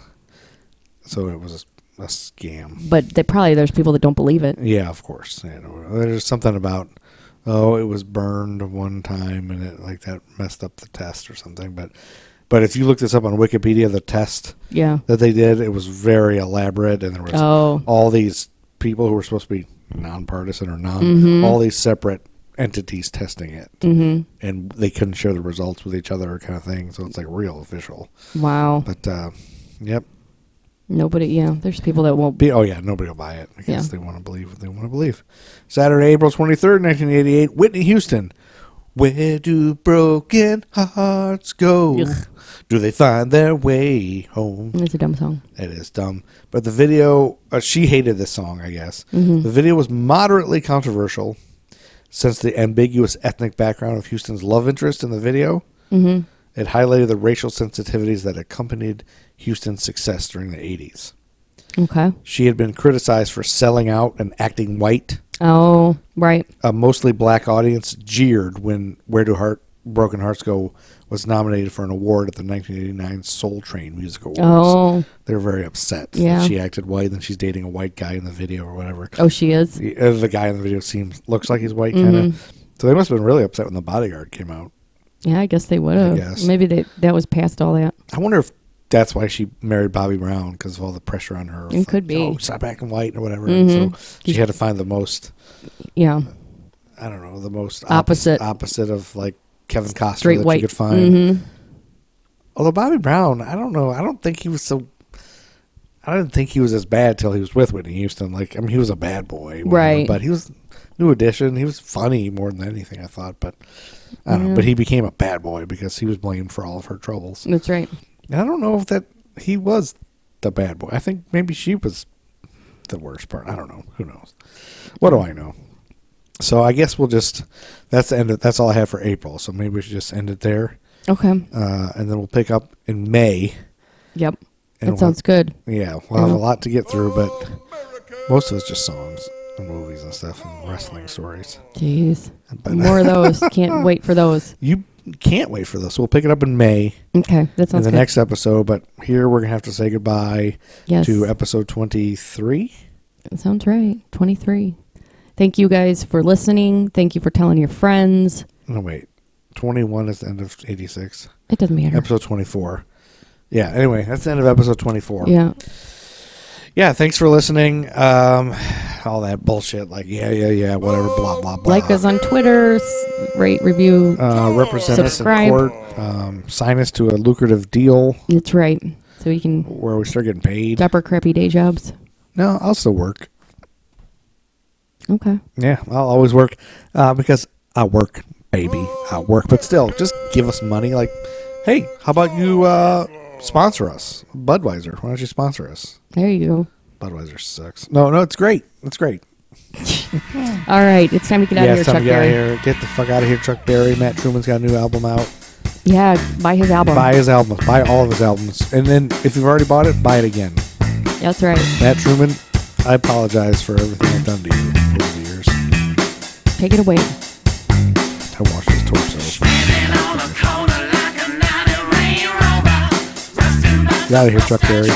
So it was a scam. But there's people that don't believe it. Yeah, of course. You know, there's something about, it was burned one time and it like that messed up the test or something. But if you look this up on Wikipedia, the test Yeah. that they did, it was very elaborate, and there was all these people who were supposed to be nonpartisan or all these separate entities testing it, and they couldn't share the results with each other, kind of thing. So it's like real official. Wow. But yep. Nobody. Yeah. There's people that won't. Oh yeah, nobody will buy it. I guess Yeah. they want to believe what they want to believe. Saturday, April 23rd, 1988, Whitney Houston. Where do broken hearts go? Ugh. Do they find their way home? It's a dumb song. It is dumb. But the video, she hated this song, I guess. The video was moderately controversial since the ambiguous ethnic background of Houston's love interest in the video. It highlighted the racial sensitivities that accompanied Houston's success during the 80s. Okay. She had been criticized for selling out and acting white. Oh, right. A mostly black audience jeered when Where Do Broken Hearts Go was nominated for an award at the 1989 Soul Train Music Awards. Oh. They were very upset Yeah. that she acted white and she's dating a white guy in the video or whatever. Oh, she is. The guy in the video looks like he's white, kind of. So they must have been really upset when The Bodyguard came out. Yeah, I guess they would I have. guess. Maybe that was past all that. I wonder if that's why she married Bobby Brown, because of all the pressure on her. It could be. Oh, stop acting white or whatever. And so she had to find the most, Yeah. I don't know, the most Opposite. opposite of like Kevin Costner Straight that white. you could find. Although Bobby Brown, I don't know. I don't think he was so. I didn't think he was as bad till he was with Whitney Houston. Like, I mean, he was a bad boy, whatever, Right. But he was New Edition. He was funny more than anything, I thought. But I don't know. But he became a bad boy because he was blamed for all of her troubles. That's right. And I don't know if that he was the bad boy. I think maybe she was the worst part. I don't know. Who knows? What do I know? So I guess we'll just that's the end. That's all I have for April. So maybe we should just end it there, Okay. and then we'll pick up in May. Yep. And That sounds good. Yeah, we'll have a lot to get through, but most of it's just songs and movies and stuff and wrestling stories. Jeez. But More of those. Can't wait for those. you can't wait for this. We'll pick it up in May Okay. That in sounds the good. next episode. But here we're gonna have to say goodbye Yes. to episode 23. That sounds right. 23. Thank you guys for listening. Thank you for telling your friends. No, wait. 21 is the end of 86. It doesn't matter. Episode 24. Yeah, anyway, that's the end of episode 24. Yeah. Yeah, thanks for listening. All that bullshit, like, yeah, whatever, blah, blah, blah. Like us on Twitter. Rate, review. Represent Subscribe. us in court. Sign us to a lucrative deal That's right. So we can where we start getting paid. stop our crappy day jobs. No, I'll still work. Okay. Yeah, I'll always work because I work maybe work, but still, just give us money. Like, hey, how about you sponsor us? Budweiser, why don't you sponsor us? There you go. Budweiser sucks. No, it's great. It's great. All right, it's time to get out of here, it's time Chuck to get out of Berry. here. Get the fuck out of here, Chuck Berry. Matt Truman's got a new album out. Yeah, buy his album. Buy his album. Buy all of his albums. And then if you've already bought it, buy it again. That's right. Matt Truman, I apologize for everything I've done to you over the years. Take it away. I washed his torso. Get out of here, Chuck Berry.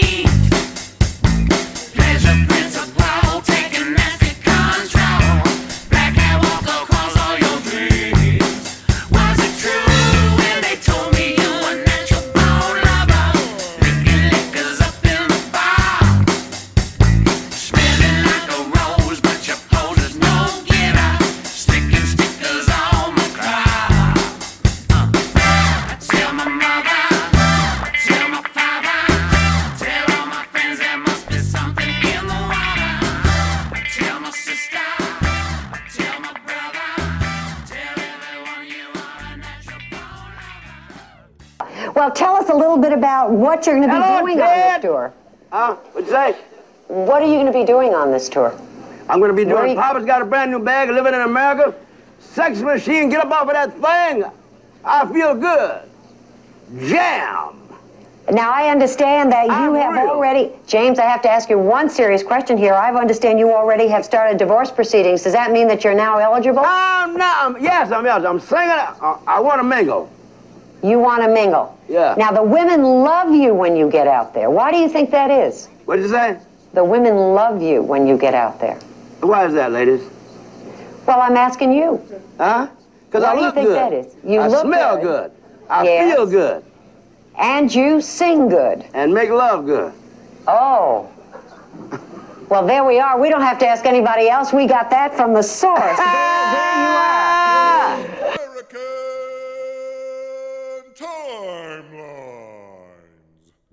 Well, tell us a little bit about what you're going to be doing on this tour. What'd you say? What are you going to be doing on this tour? I'm gonna be Where doing you- Papa's Got a Brand New Bag, Living in America. Sex Machine, get up off of that thing. I feel good. Jam. Now, I understand that you I'm have real. already... James, I have to ask you one serious question here. I understand you already have started divorce proceedings. Does that mean that you're now eligible? Yes, I'm singing. I want to mingle. You want to mingle? Yeah. Now, the women love you when you get out there. Why do you think that is? What'd you say? The women love you when you get out there. Why is that, ladies? Well, I'm asking you. Huh? Because Why I do you look think good. that is? You I look smell good. good. I Yes. feel good. And you sing good. And make love good. Oh. Well, there we are. We don't have to ask anybody else. We got that from the source. There you are.